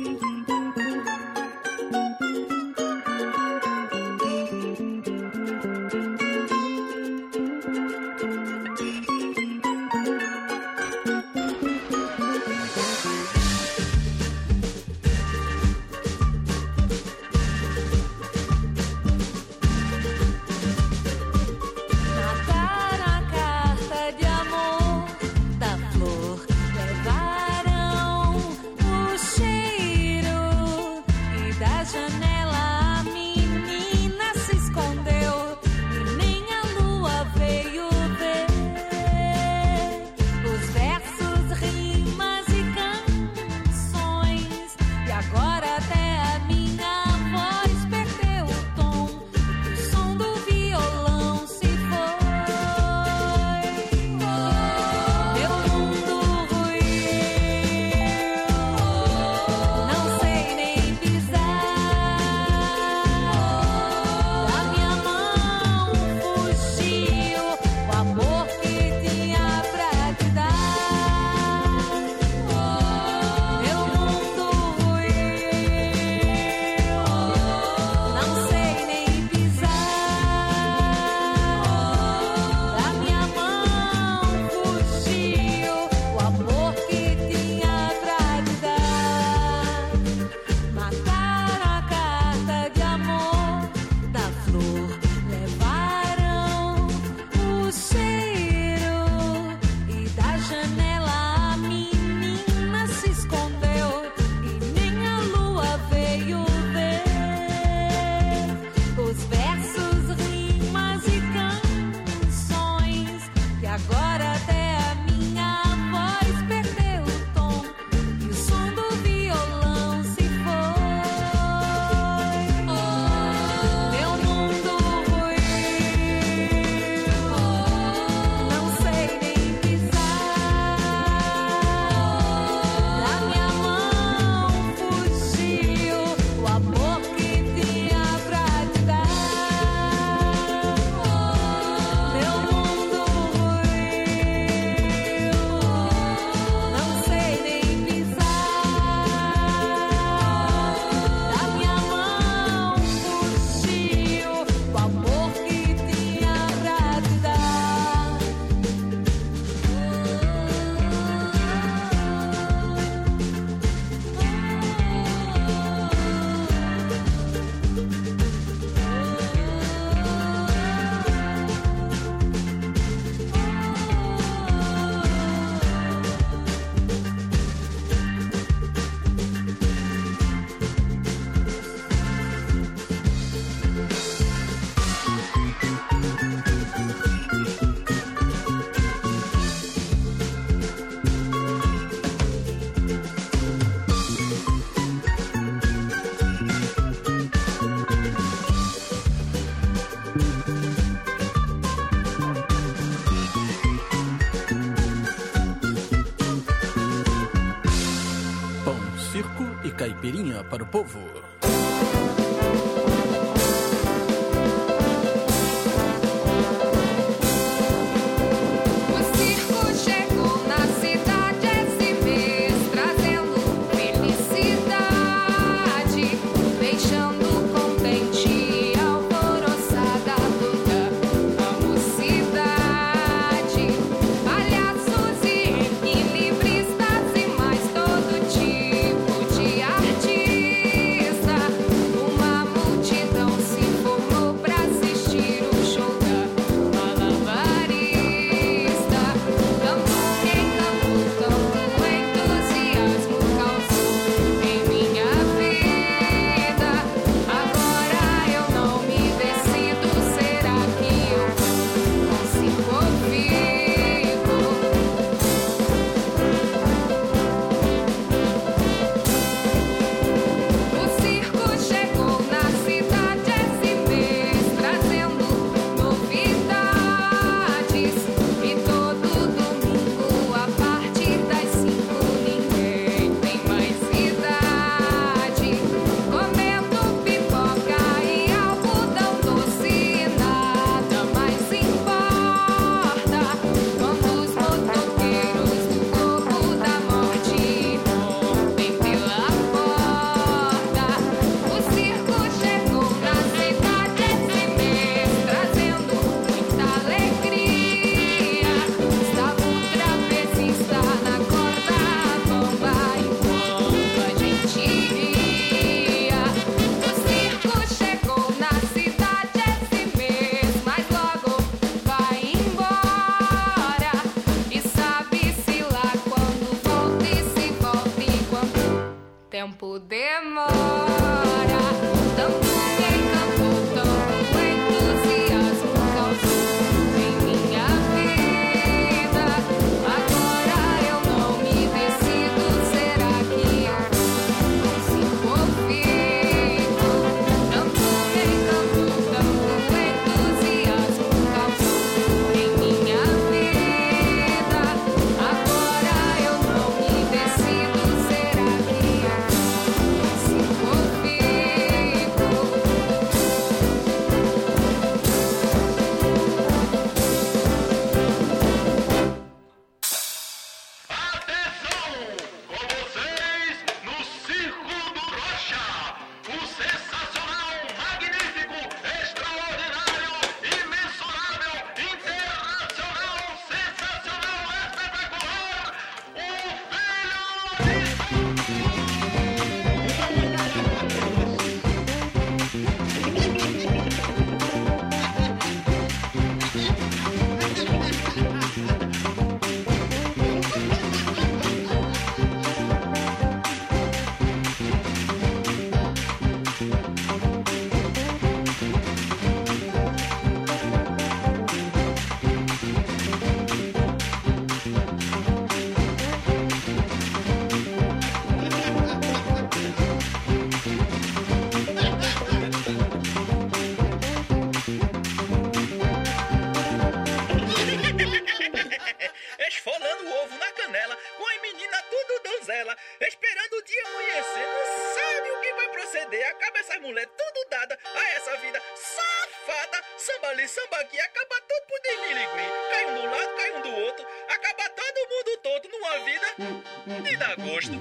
Caipirinha para o povo. Uma acaba essas mulheres tudo dada a essa vida safada. Samba ali, samba aqui, acaba tudo por desmiligui. Cai um do lado, cai um do outro, acaba todo mundo todo numa vida de dar gosto.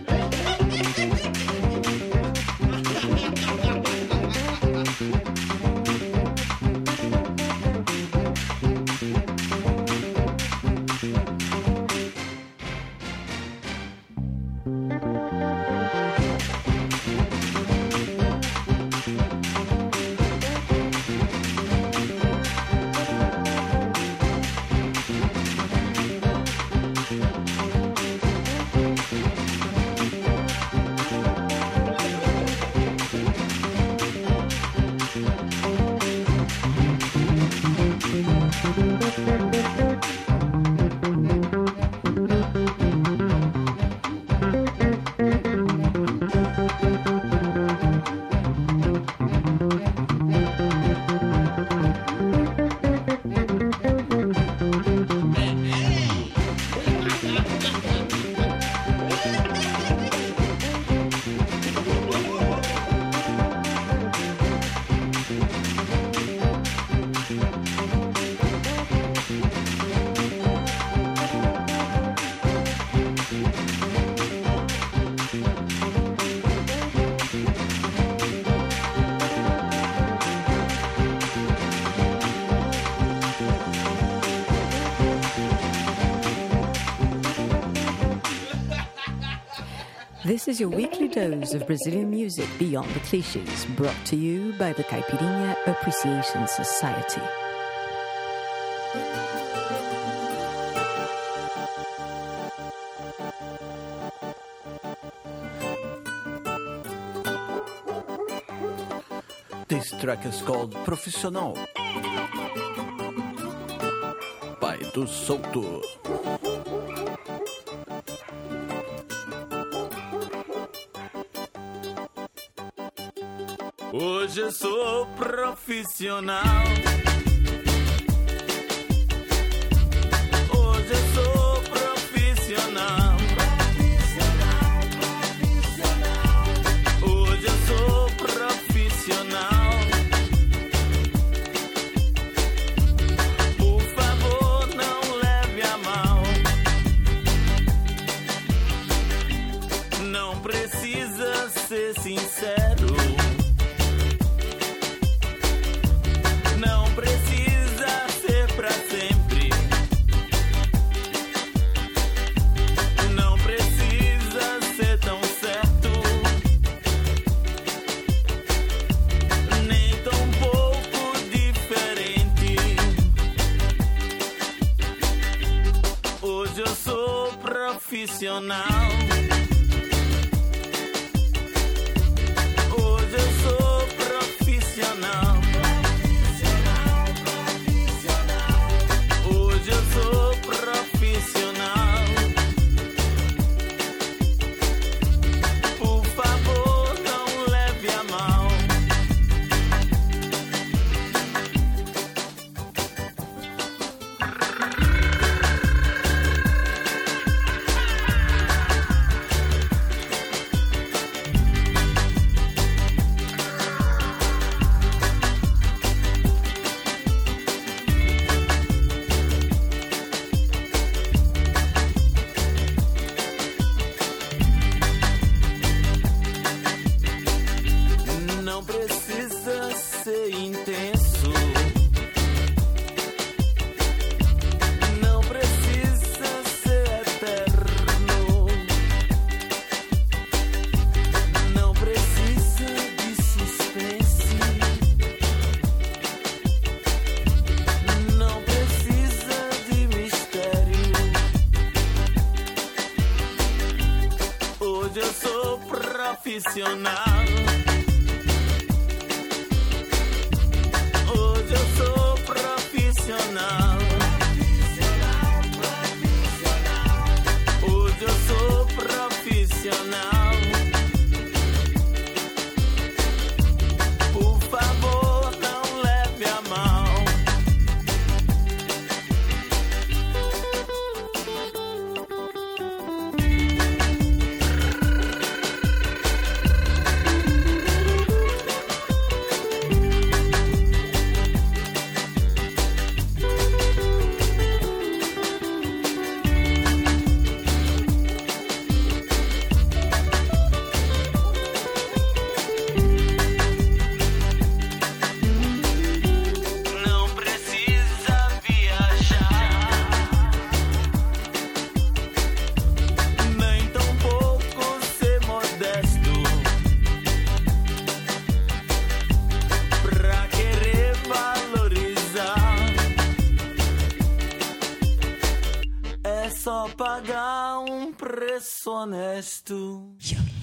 This is your weekly dose of Brazilian music beyond the cliches, brought to you by the Caipirinha Appreciation Society. This track is called Profissional by Do Solto. Hoje eu sou profissional. Hoje eu sou profissional. Hoje eu sou profissional. Por favor, não leve a mal. Não precisa ser sincero. Profissional. Hoje eu sou profissional. Hoje eu sou profissional. Por favor, não leve a mal. Não precisa ser intenso. Não precisa ser eterno. Não precisa de suspense. Não precisa de mistério. Hoje eu sou profissional. preço honesto.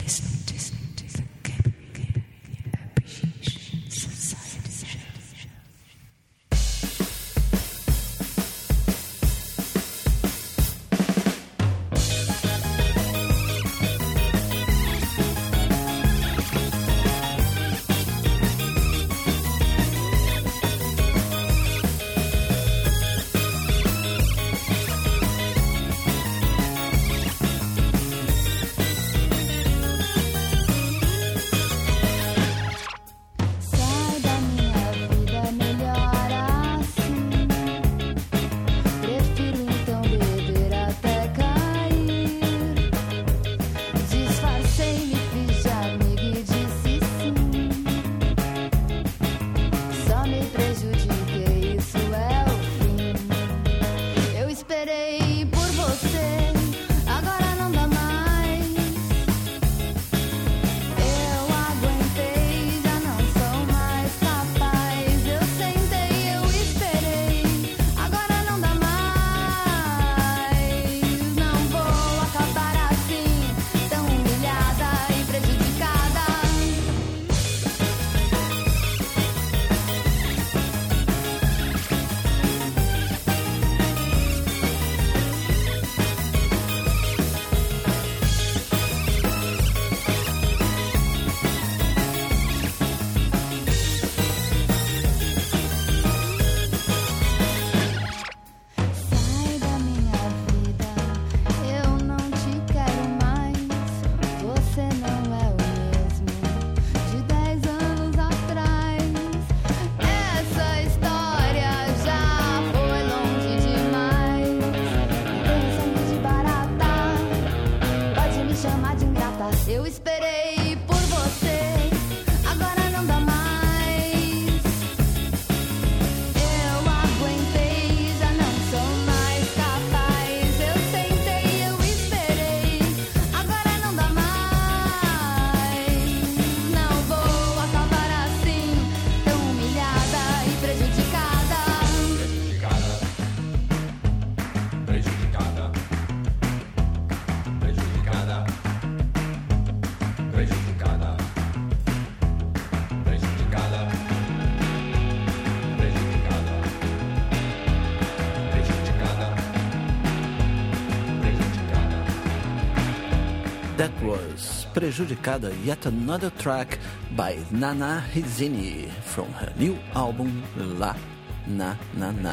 That was Prejudicada, yet another track by Nana Rizzini from her new album La Na Na Na.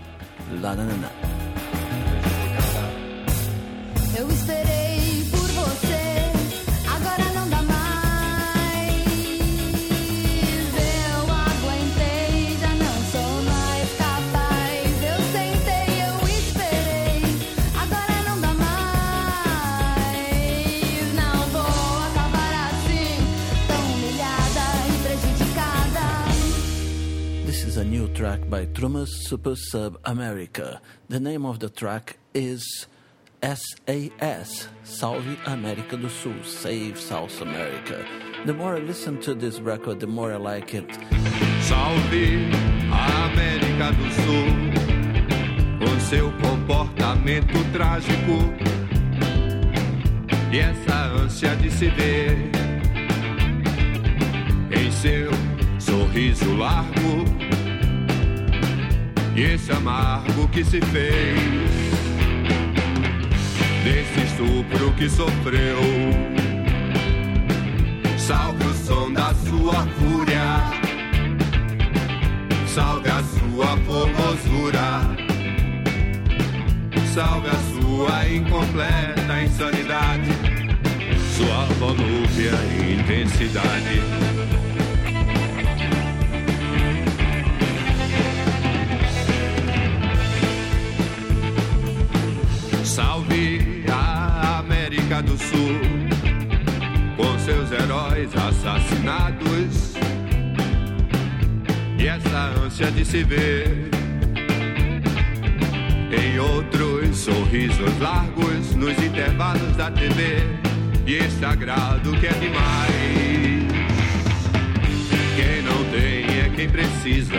La Na Na Na. Eu esperei por você, agora não dá mais. Eu aguentei, já não sou mais capaz. Eu sentei, eu esperei, agora não dá mais. Não vou acabar assim, tão humilhada e prejudicada. This is a new track by Trumas Super Sub America. The name of the track is S A S, Salve América do Sul, Save South America. The more I listen to this record, the more I like it. Salve a América do Sul, com seu comportamento trágico e essa ânsia de se ver em seu sorriso largo e esse amargo que se fez desse estupro que sofreu. Salve o som da sua fúria, salve a sua formosura, salve a sua incompleta insanidade, sua volúpia e intensidade. Salve a América do Sul, com seus heróis assassinados e essa ânsia de se ver em outros sorrisos largos nos intervalos da T V e esse agrado que é demais. Quem não tem é quem precisa.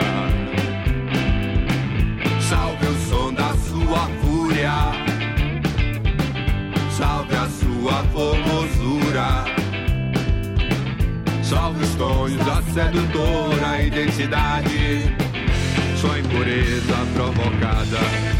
Salve o som da sua fúria, salve a sua sua formosura. Salve os sonhos, a sedutora identidade, sua impureza provocada.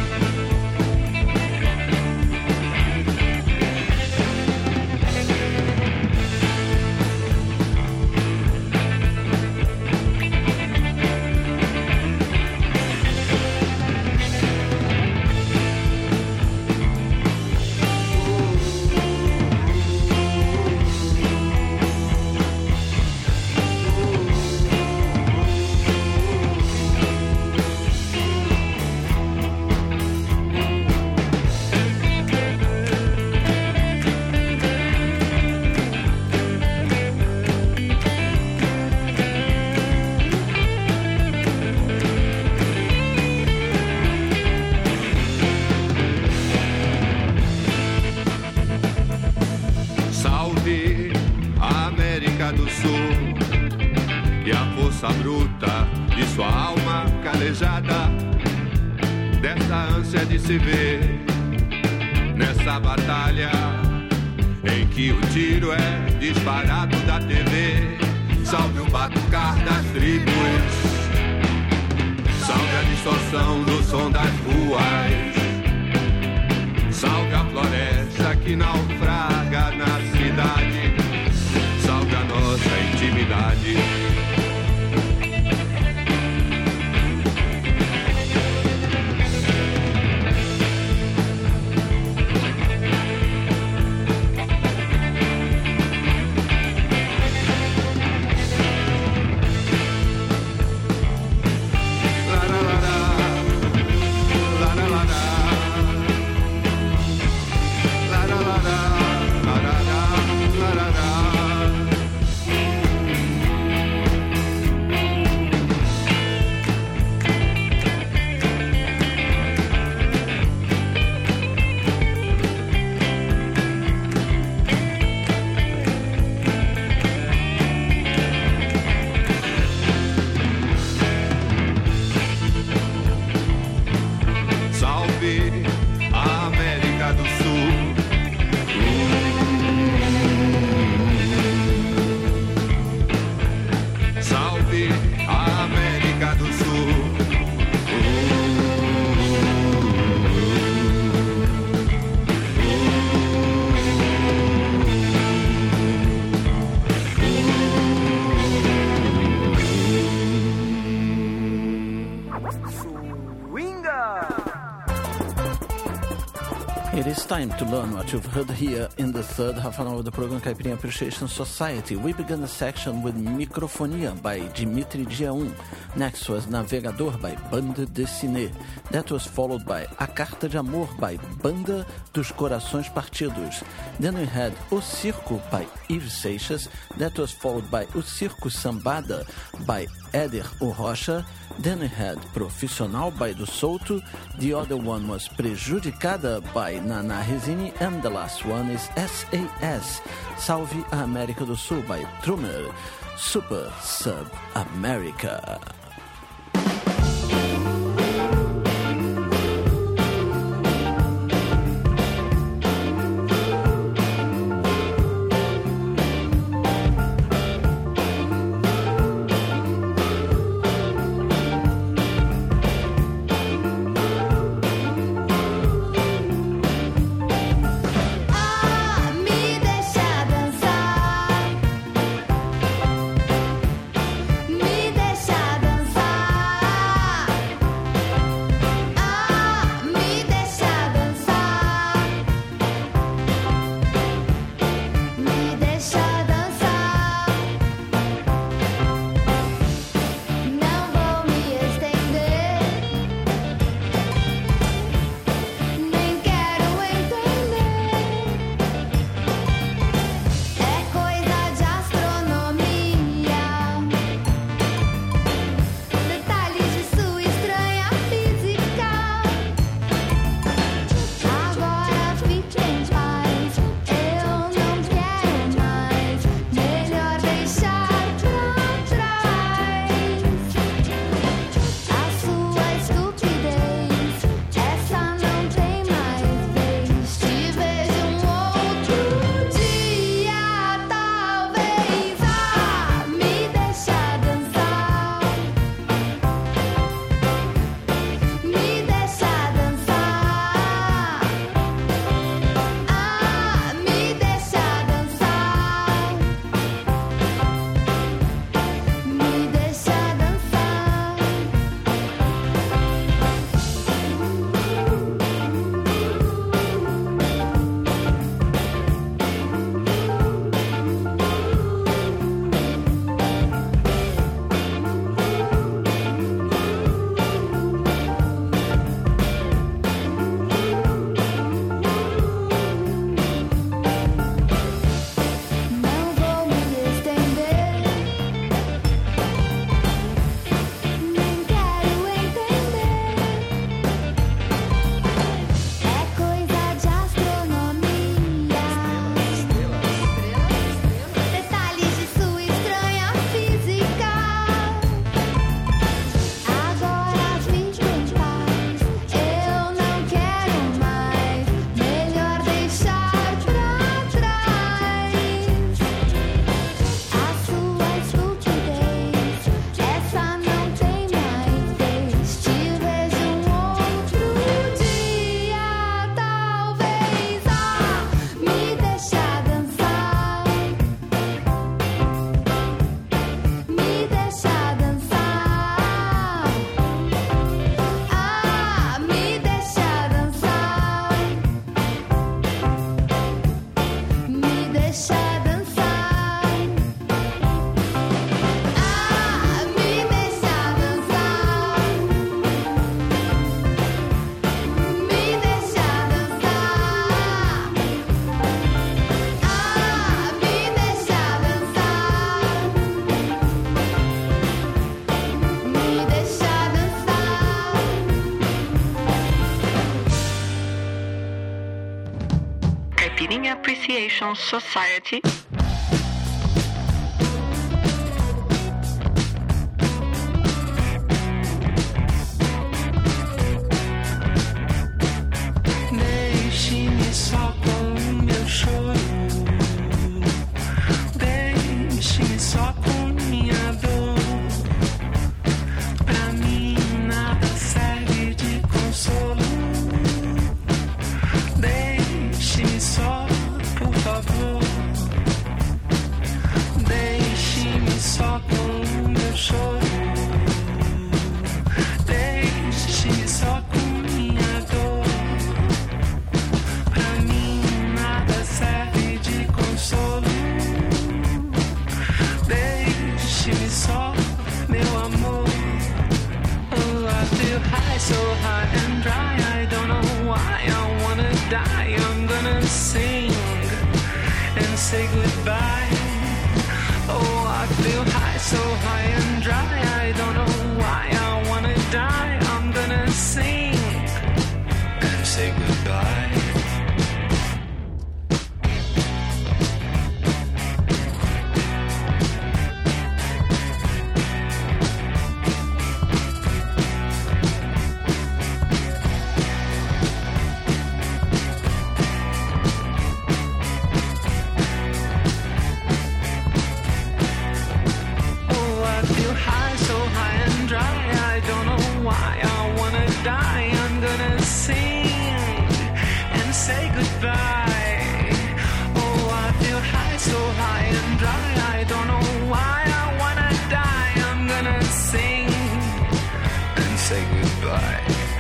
Do Sul e a força bruta de sua alma calejada, dessa ânsia de se ver nessa batalha em que o tiro é disparado da T V. Salve o batucar das tribos, salve a distorção do som das ruas, salve a floresta que naufraga na cidade, salve a nossa intimidade. It is time to learn what you've heard here in the third half an hour of the program Caipirinha Appreciation Society. We began the section with Microfonia by Dimitri Giaun. Next was Navegador by Banda Dessinée. That was followed by A Carta de Amor by Banda dos Corações Partidos. Then we had O Circo by Yves Seixas. That was followed by O Circo Sambada by Éder O Rocha. Then we had Profissional by Do Souto. The other one was Prejudicada by Nana Resini. And the last one is S A S, Salve a América do Sul by Trummer, Super Sub America. Me deixa dançar. Appreciation Society. Deixe-me só com o meu choro. Deixe-me só com minha dor. Pra mim nada serve de consolo. Deixe-me só, por favor. Deixe-me só com o meu choro. Deixe-me só com minha dor. Pra mim nada serve de consolo. Deixe-me só, meu amor. Oh, I feel high, so high and dry. I don't know why I wanna die. I'm gonna sing and say goodbye. Oh, I feel high, so high and dry. I don't know why I wanna die. I'm gonna sing and say goodbye. Oh, I feel high, so high and dry. I don't know why I wanna die. I'm gonna sing and say goodbye. Oh, I feel high, so high and dry. I don't know why I wanna die. I'm gonna sing and say goodbye.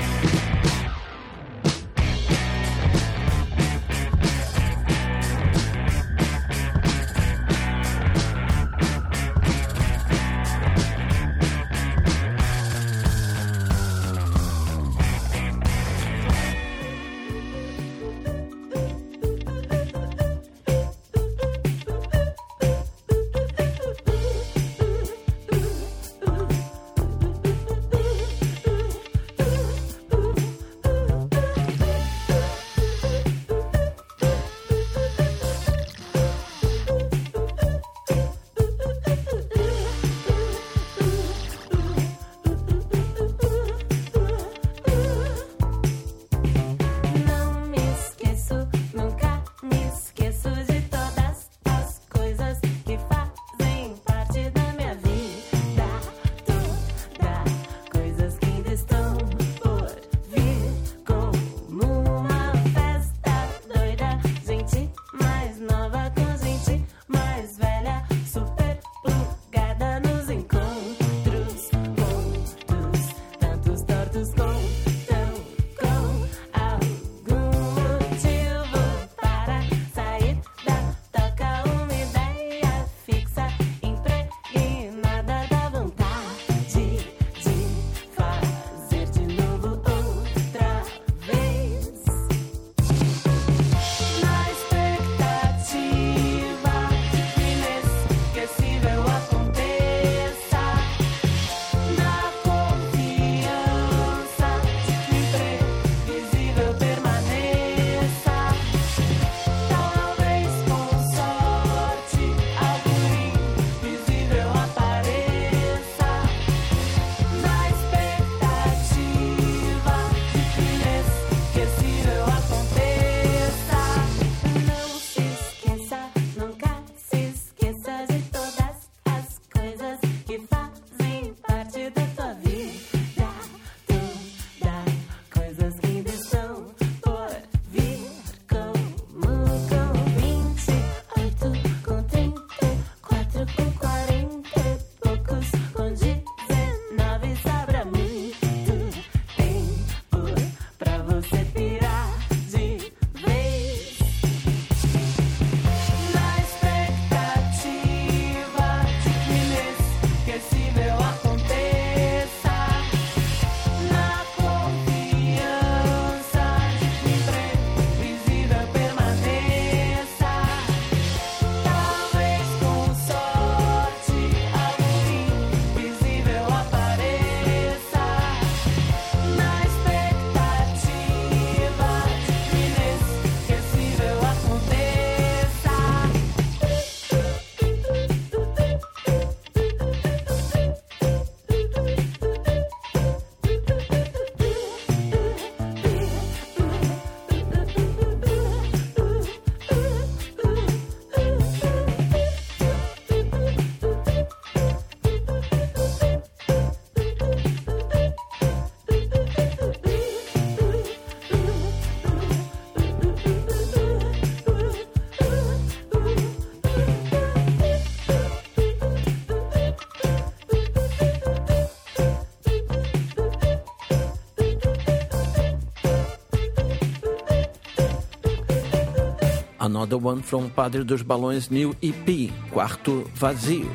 Não me esqueço, nunca me esqueço de todas as coisas que fazem parte da minha vida. Toda coisas que ainda estão por vir, como uma festa doida. Gente mais nova com gente mais velha, super plugada nos encontros. Pontos, tantos tortos contam com algum motivo para sair da toca. Uma ideia fixa, impregnada da vontade de fazer de novo outra vez. Na expectativa que inesquecível aconteça, na confiança de que imprevisível permaneça. Talvez com sorte algo invisível apareça. Na expectativa de que inesquecível aconteça. Não se esqueça, nunca se esqueça de todas as coisas que fazem parte da tua vida. Toda coisas que ainda estão por vir, como com vinte e oito, com trinta e quatro, com quarenta e poucos, com dezenove. Sobra muito tempo pra você pirar de vez. Na expectativa de que inesquecível aconteça. Another One from Padre dos Balões New E P, Quarto Vazio.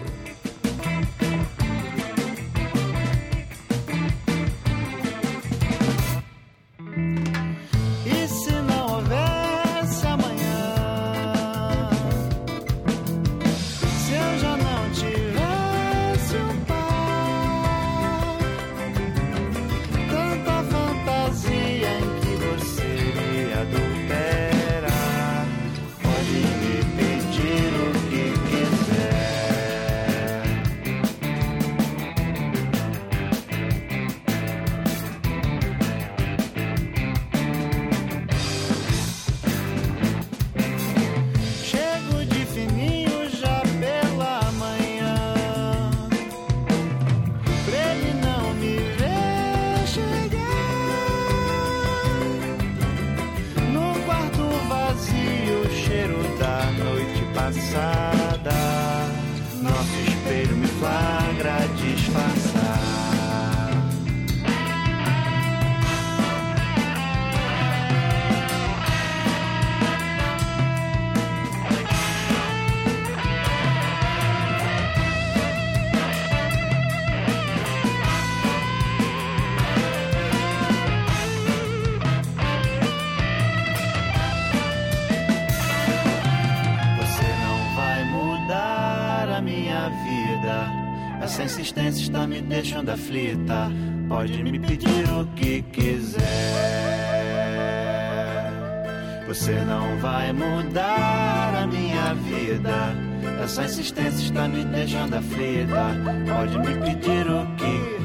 E se não houvesse amanhã, se eu já não tivesse um par, tanta fantasia em que você me adultera, pode me pedir o que quiser. Chego de fininho já pela manhã, pra ele não me ver chegar. No quarto vazio, o cheiro da noite passada, nosso espelho me flagra disfarçar. Você não vai mudar a minha vida, essa insistência está me deixando aflita, pode me pedir o que quiser. Você não vai mudar a minha vida, essa insistência está me deixando aflita, pode me pedir o que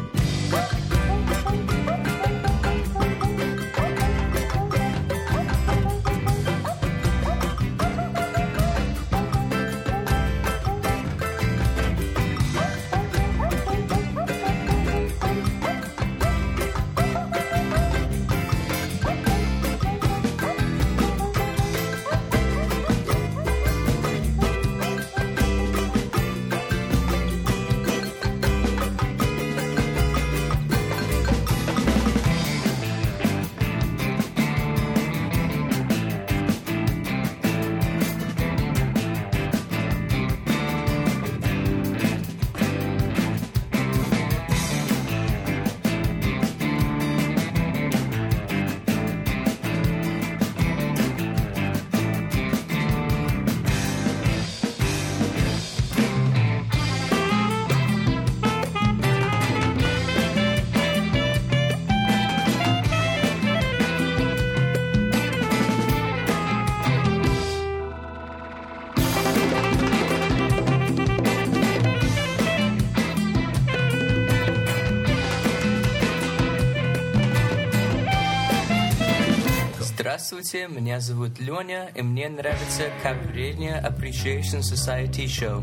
Здравствуйте, меня зовут Леня, и мне нравится Caipirinha Appreciation Society Show.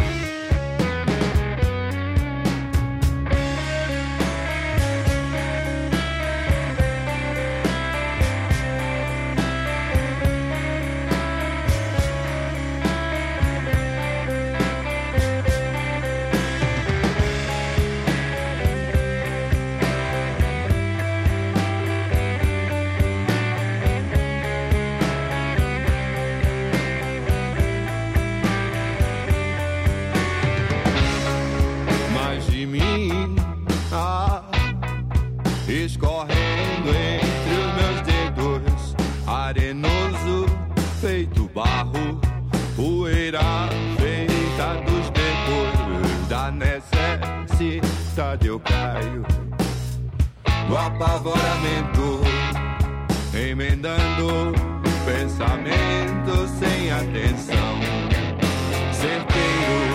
Mais de mim, ah, escorrendo entre os meus dedos, arenoso feito barro, poeira feita dos becos da necessidade eu caio, o apavoramento emendando pensamento sem atenção, certeiro.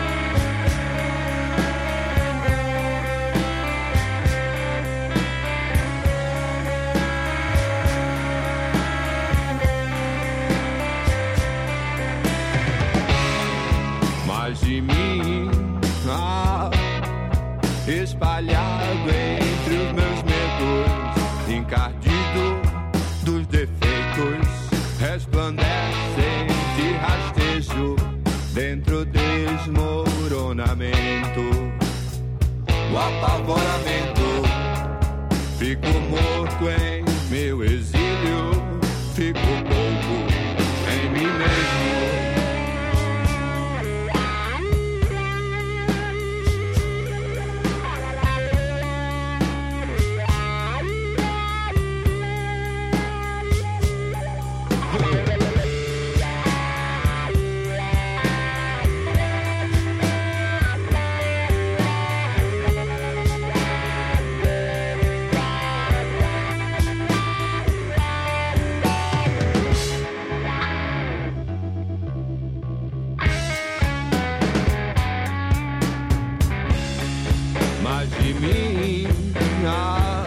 Mais de mim, ah, espalhado entre os meus medos, encardido dos defeitos, resplandecente rastejo dentro do desmoronamento, o apavoramento. Fico morto em meu exílio, fico pouco em de mim. Ah,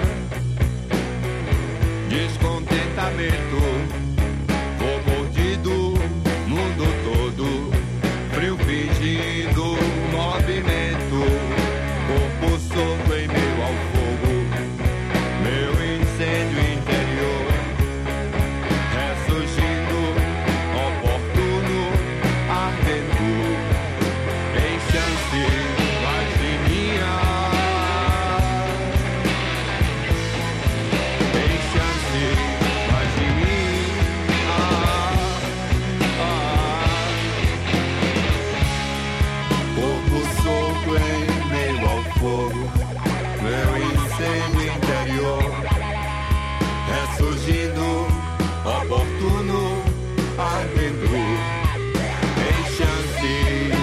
descontentamento, vou mordido, mundo todo, frio fingindo movimento, corpo solto em meio ao fogo, meu incêndio interior ressurgindo, oportuno, ardendo, em chance mais de minha, em chance mais de mim. Ah, ah. Corpo solto em meio ao fogo, meu incêndio interior ressurgindo, oportuno, ardendo, em chances.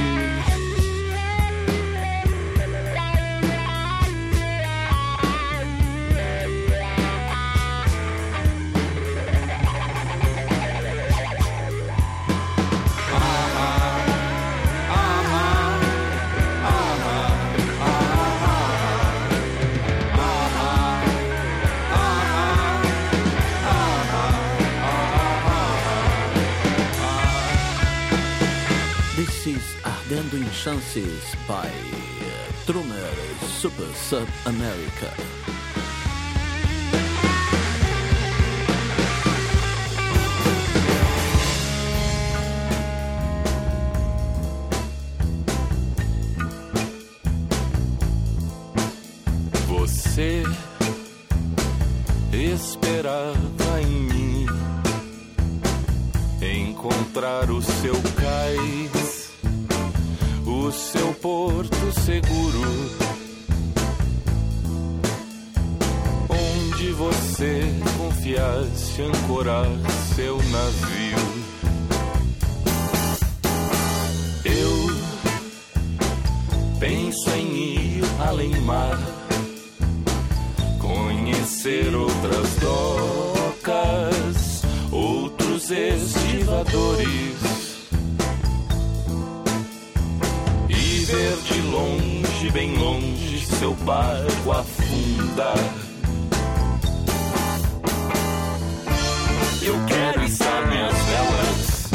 This is Ardendo em Chances by uh, Trumer Super Sub America. Você esperava em mim encontrar o seu cais, o seu porto seguro, onde você confiasse ancorar seu navio. Eu penso em ir além mar, conhecer outras docas, outros estivadores, e ver de longe, bem longe, seu barco afundar. Eu quero içar minhas velas,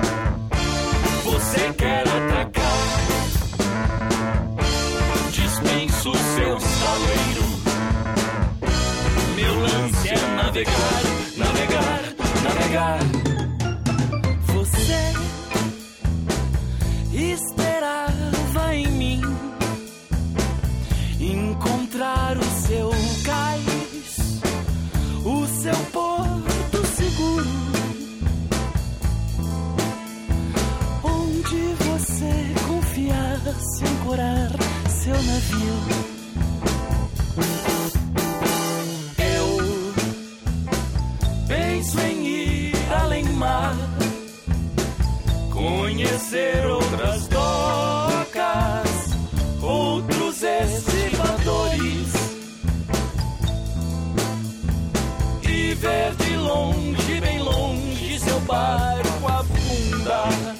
você quer atracar, dispenso seu saleiro, meu lance é navegar, navegar, navegar. Você esperava em mim encontrar o seu cais, o seu porto seguro, onde você confiasse ancorar seu navio. Penso em ir além mar, conhecer outras docas, outros estivadores, e ver de longe, bem longe, seu barco afundar.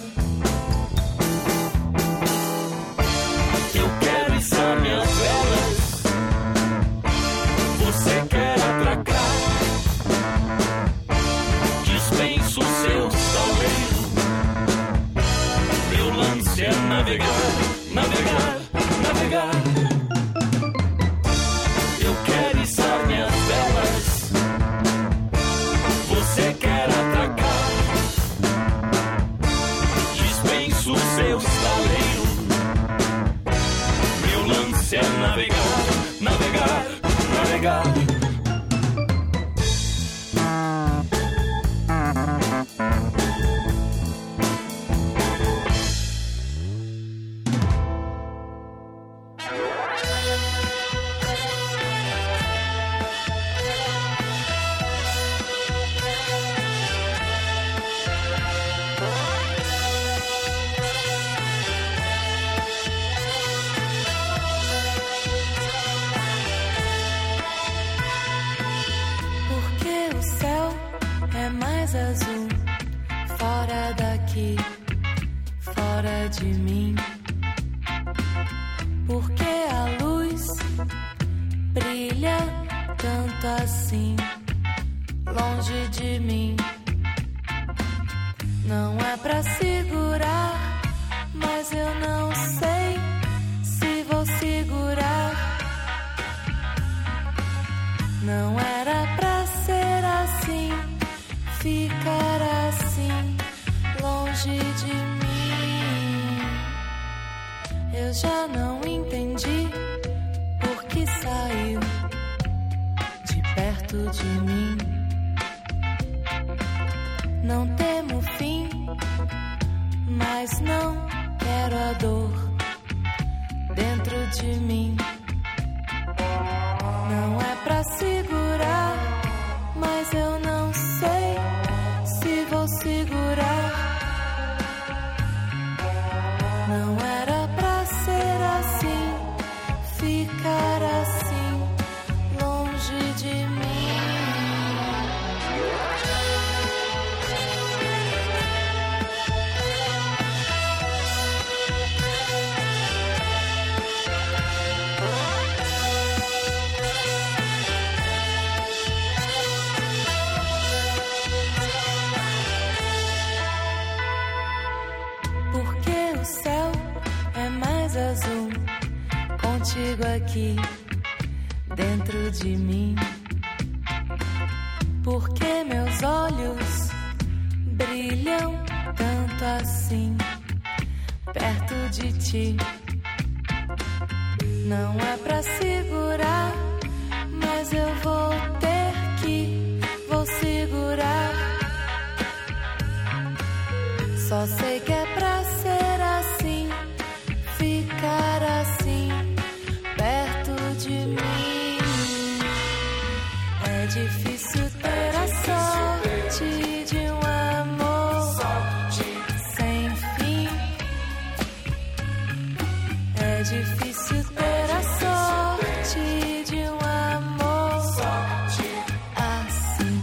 Eu quero içar minhas velas, você quer atracar, dispenso seu saleiro, meu lance é navegar, navegar, navegar. Eu quero içar minhas velas, você quer atracar, dispenso seu saleiro, meu lance é navegar, navegar, navegar. Azul, fora daqui, fora de mim. Porque a luz tanto assim, longe de mim. Não é pra segurar, mas eu não sei se vou segurar. Não era pra ser assim, ficar assim, longe de mim. Eu já não entendi por que saiu de perto de mim. Não temo fim, mas não quero a dor dentro de mim. Não é pra segurar, mas eu não sei se vou segurar. Não era pra ser assim, ficar assim, longe de mim. Azul, contigo aqui dentro de mim. Porque meus olhos brilham tanto assim perto de ti. Não é pra segurar, mas eu vou ter que, vou segurar. Só sei que é pra ser assim, ficar assim, perto de mim. É difícil ter a sorte de um amor sem fim. É difícil ter a sorte de um amor assim.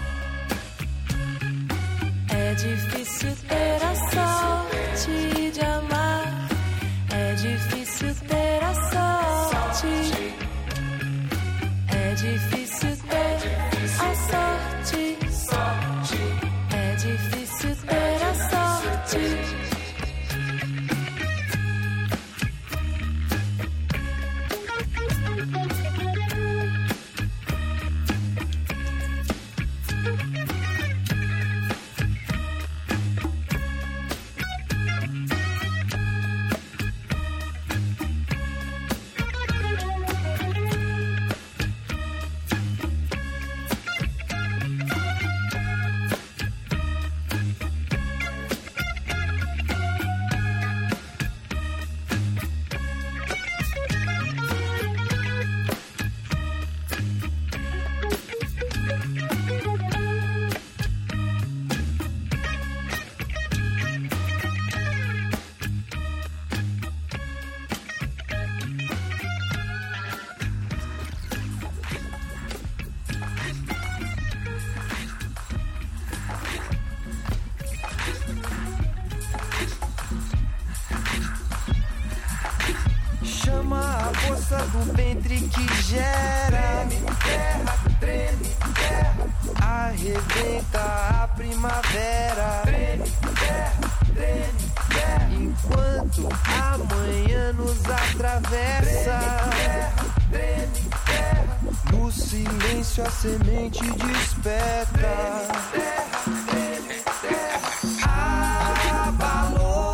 É difícil ter a sorte de amar. É difícil ter a sorte. É difícil ter a sorte. É difícil ter a sorte. Do ventre que gera, treme, terra, treme, terra, arrebenta a primavera, treme, terra, treme, terra, enquanto amanhã nos atravessa, treme, terra, treme, terra, no silêncio a semente desperta, treme, terra, treme, terra, abalou.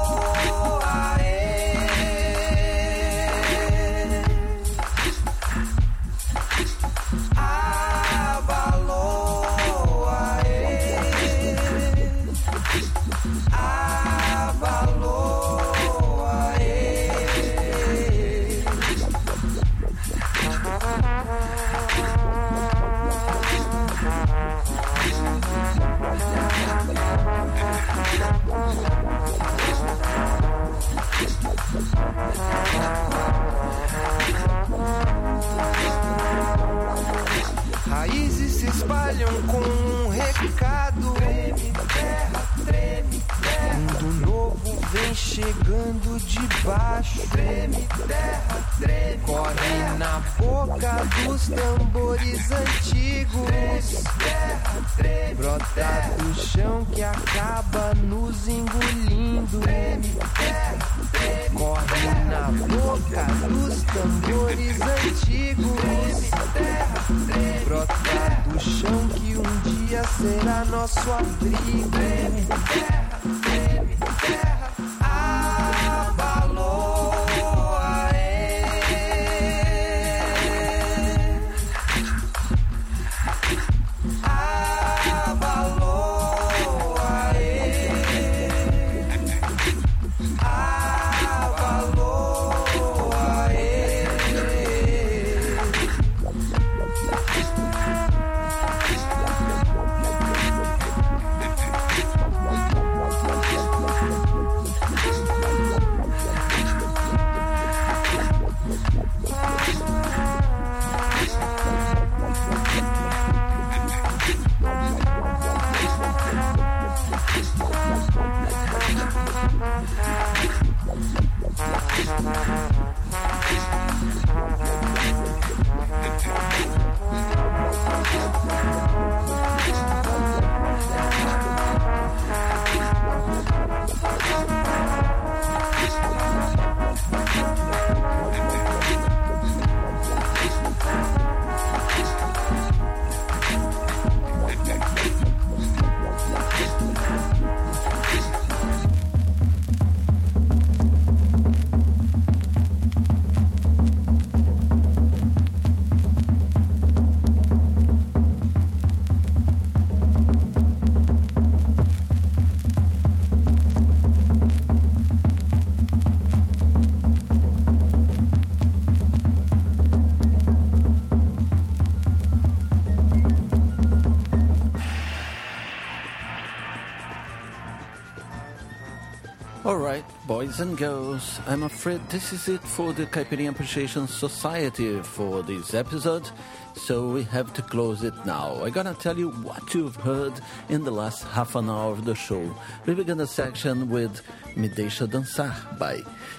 Raízes se espalham com um recado. Treme, terra, treme, terra. Mundo novo vem chegando de baixo. Treme terra, treme corre terra. Na boca dos tambores antigos. Treme terra, treme brota terra. Do chão que acaba nos engolindo. Treme terra, treme corre terra. Na boca dos tambores antigos. Treme terra, treme brota terra. Do chão que um dia será nosso abrigo. Treme terra, treme terra. Abalou, aê. Abalou, aê. Abalou, aê. Alright, boys and girls, I'm afraid this is it for the Caipirinha Appreciation Society for this episode, so we have to close it now. I'm gonna tell you what you've heard in the last half an hour of the show. We began the section with Me Deixa Dançar by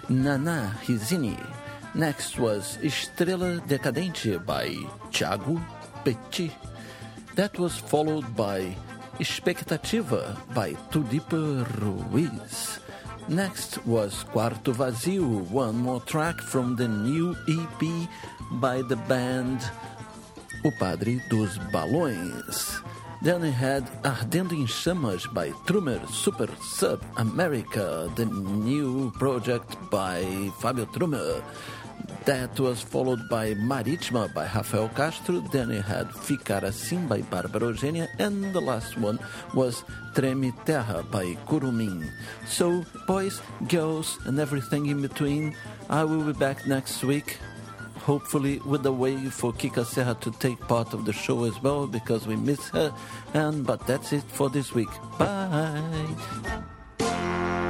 Nana Rizzini. Next was Estrela Decadente by Thiago Petit. That was followed by Expectativa by Tulipa Ruiz. Next was Quarto Vazio, one more track from the new E P by the band O Padre dos Balões. Then we had Ardendo em Chamas by Trummer Super Sub America, the new project by Fábio Trummer. That was followed by Marítima by Rafael Castro. Then we had Ficar Assim by Bárbara Eugênia. And the last one was Treme Terra by Curumim. So, boys, girls, and everything in between, I will be back next week. Hopefully with a way for Kika Serra to take part of the show as well, because we miss her. And but that's it for this week. Bye!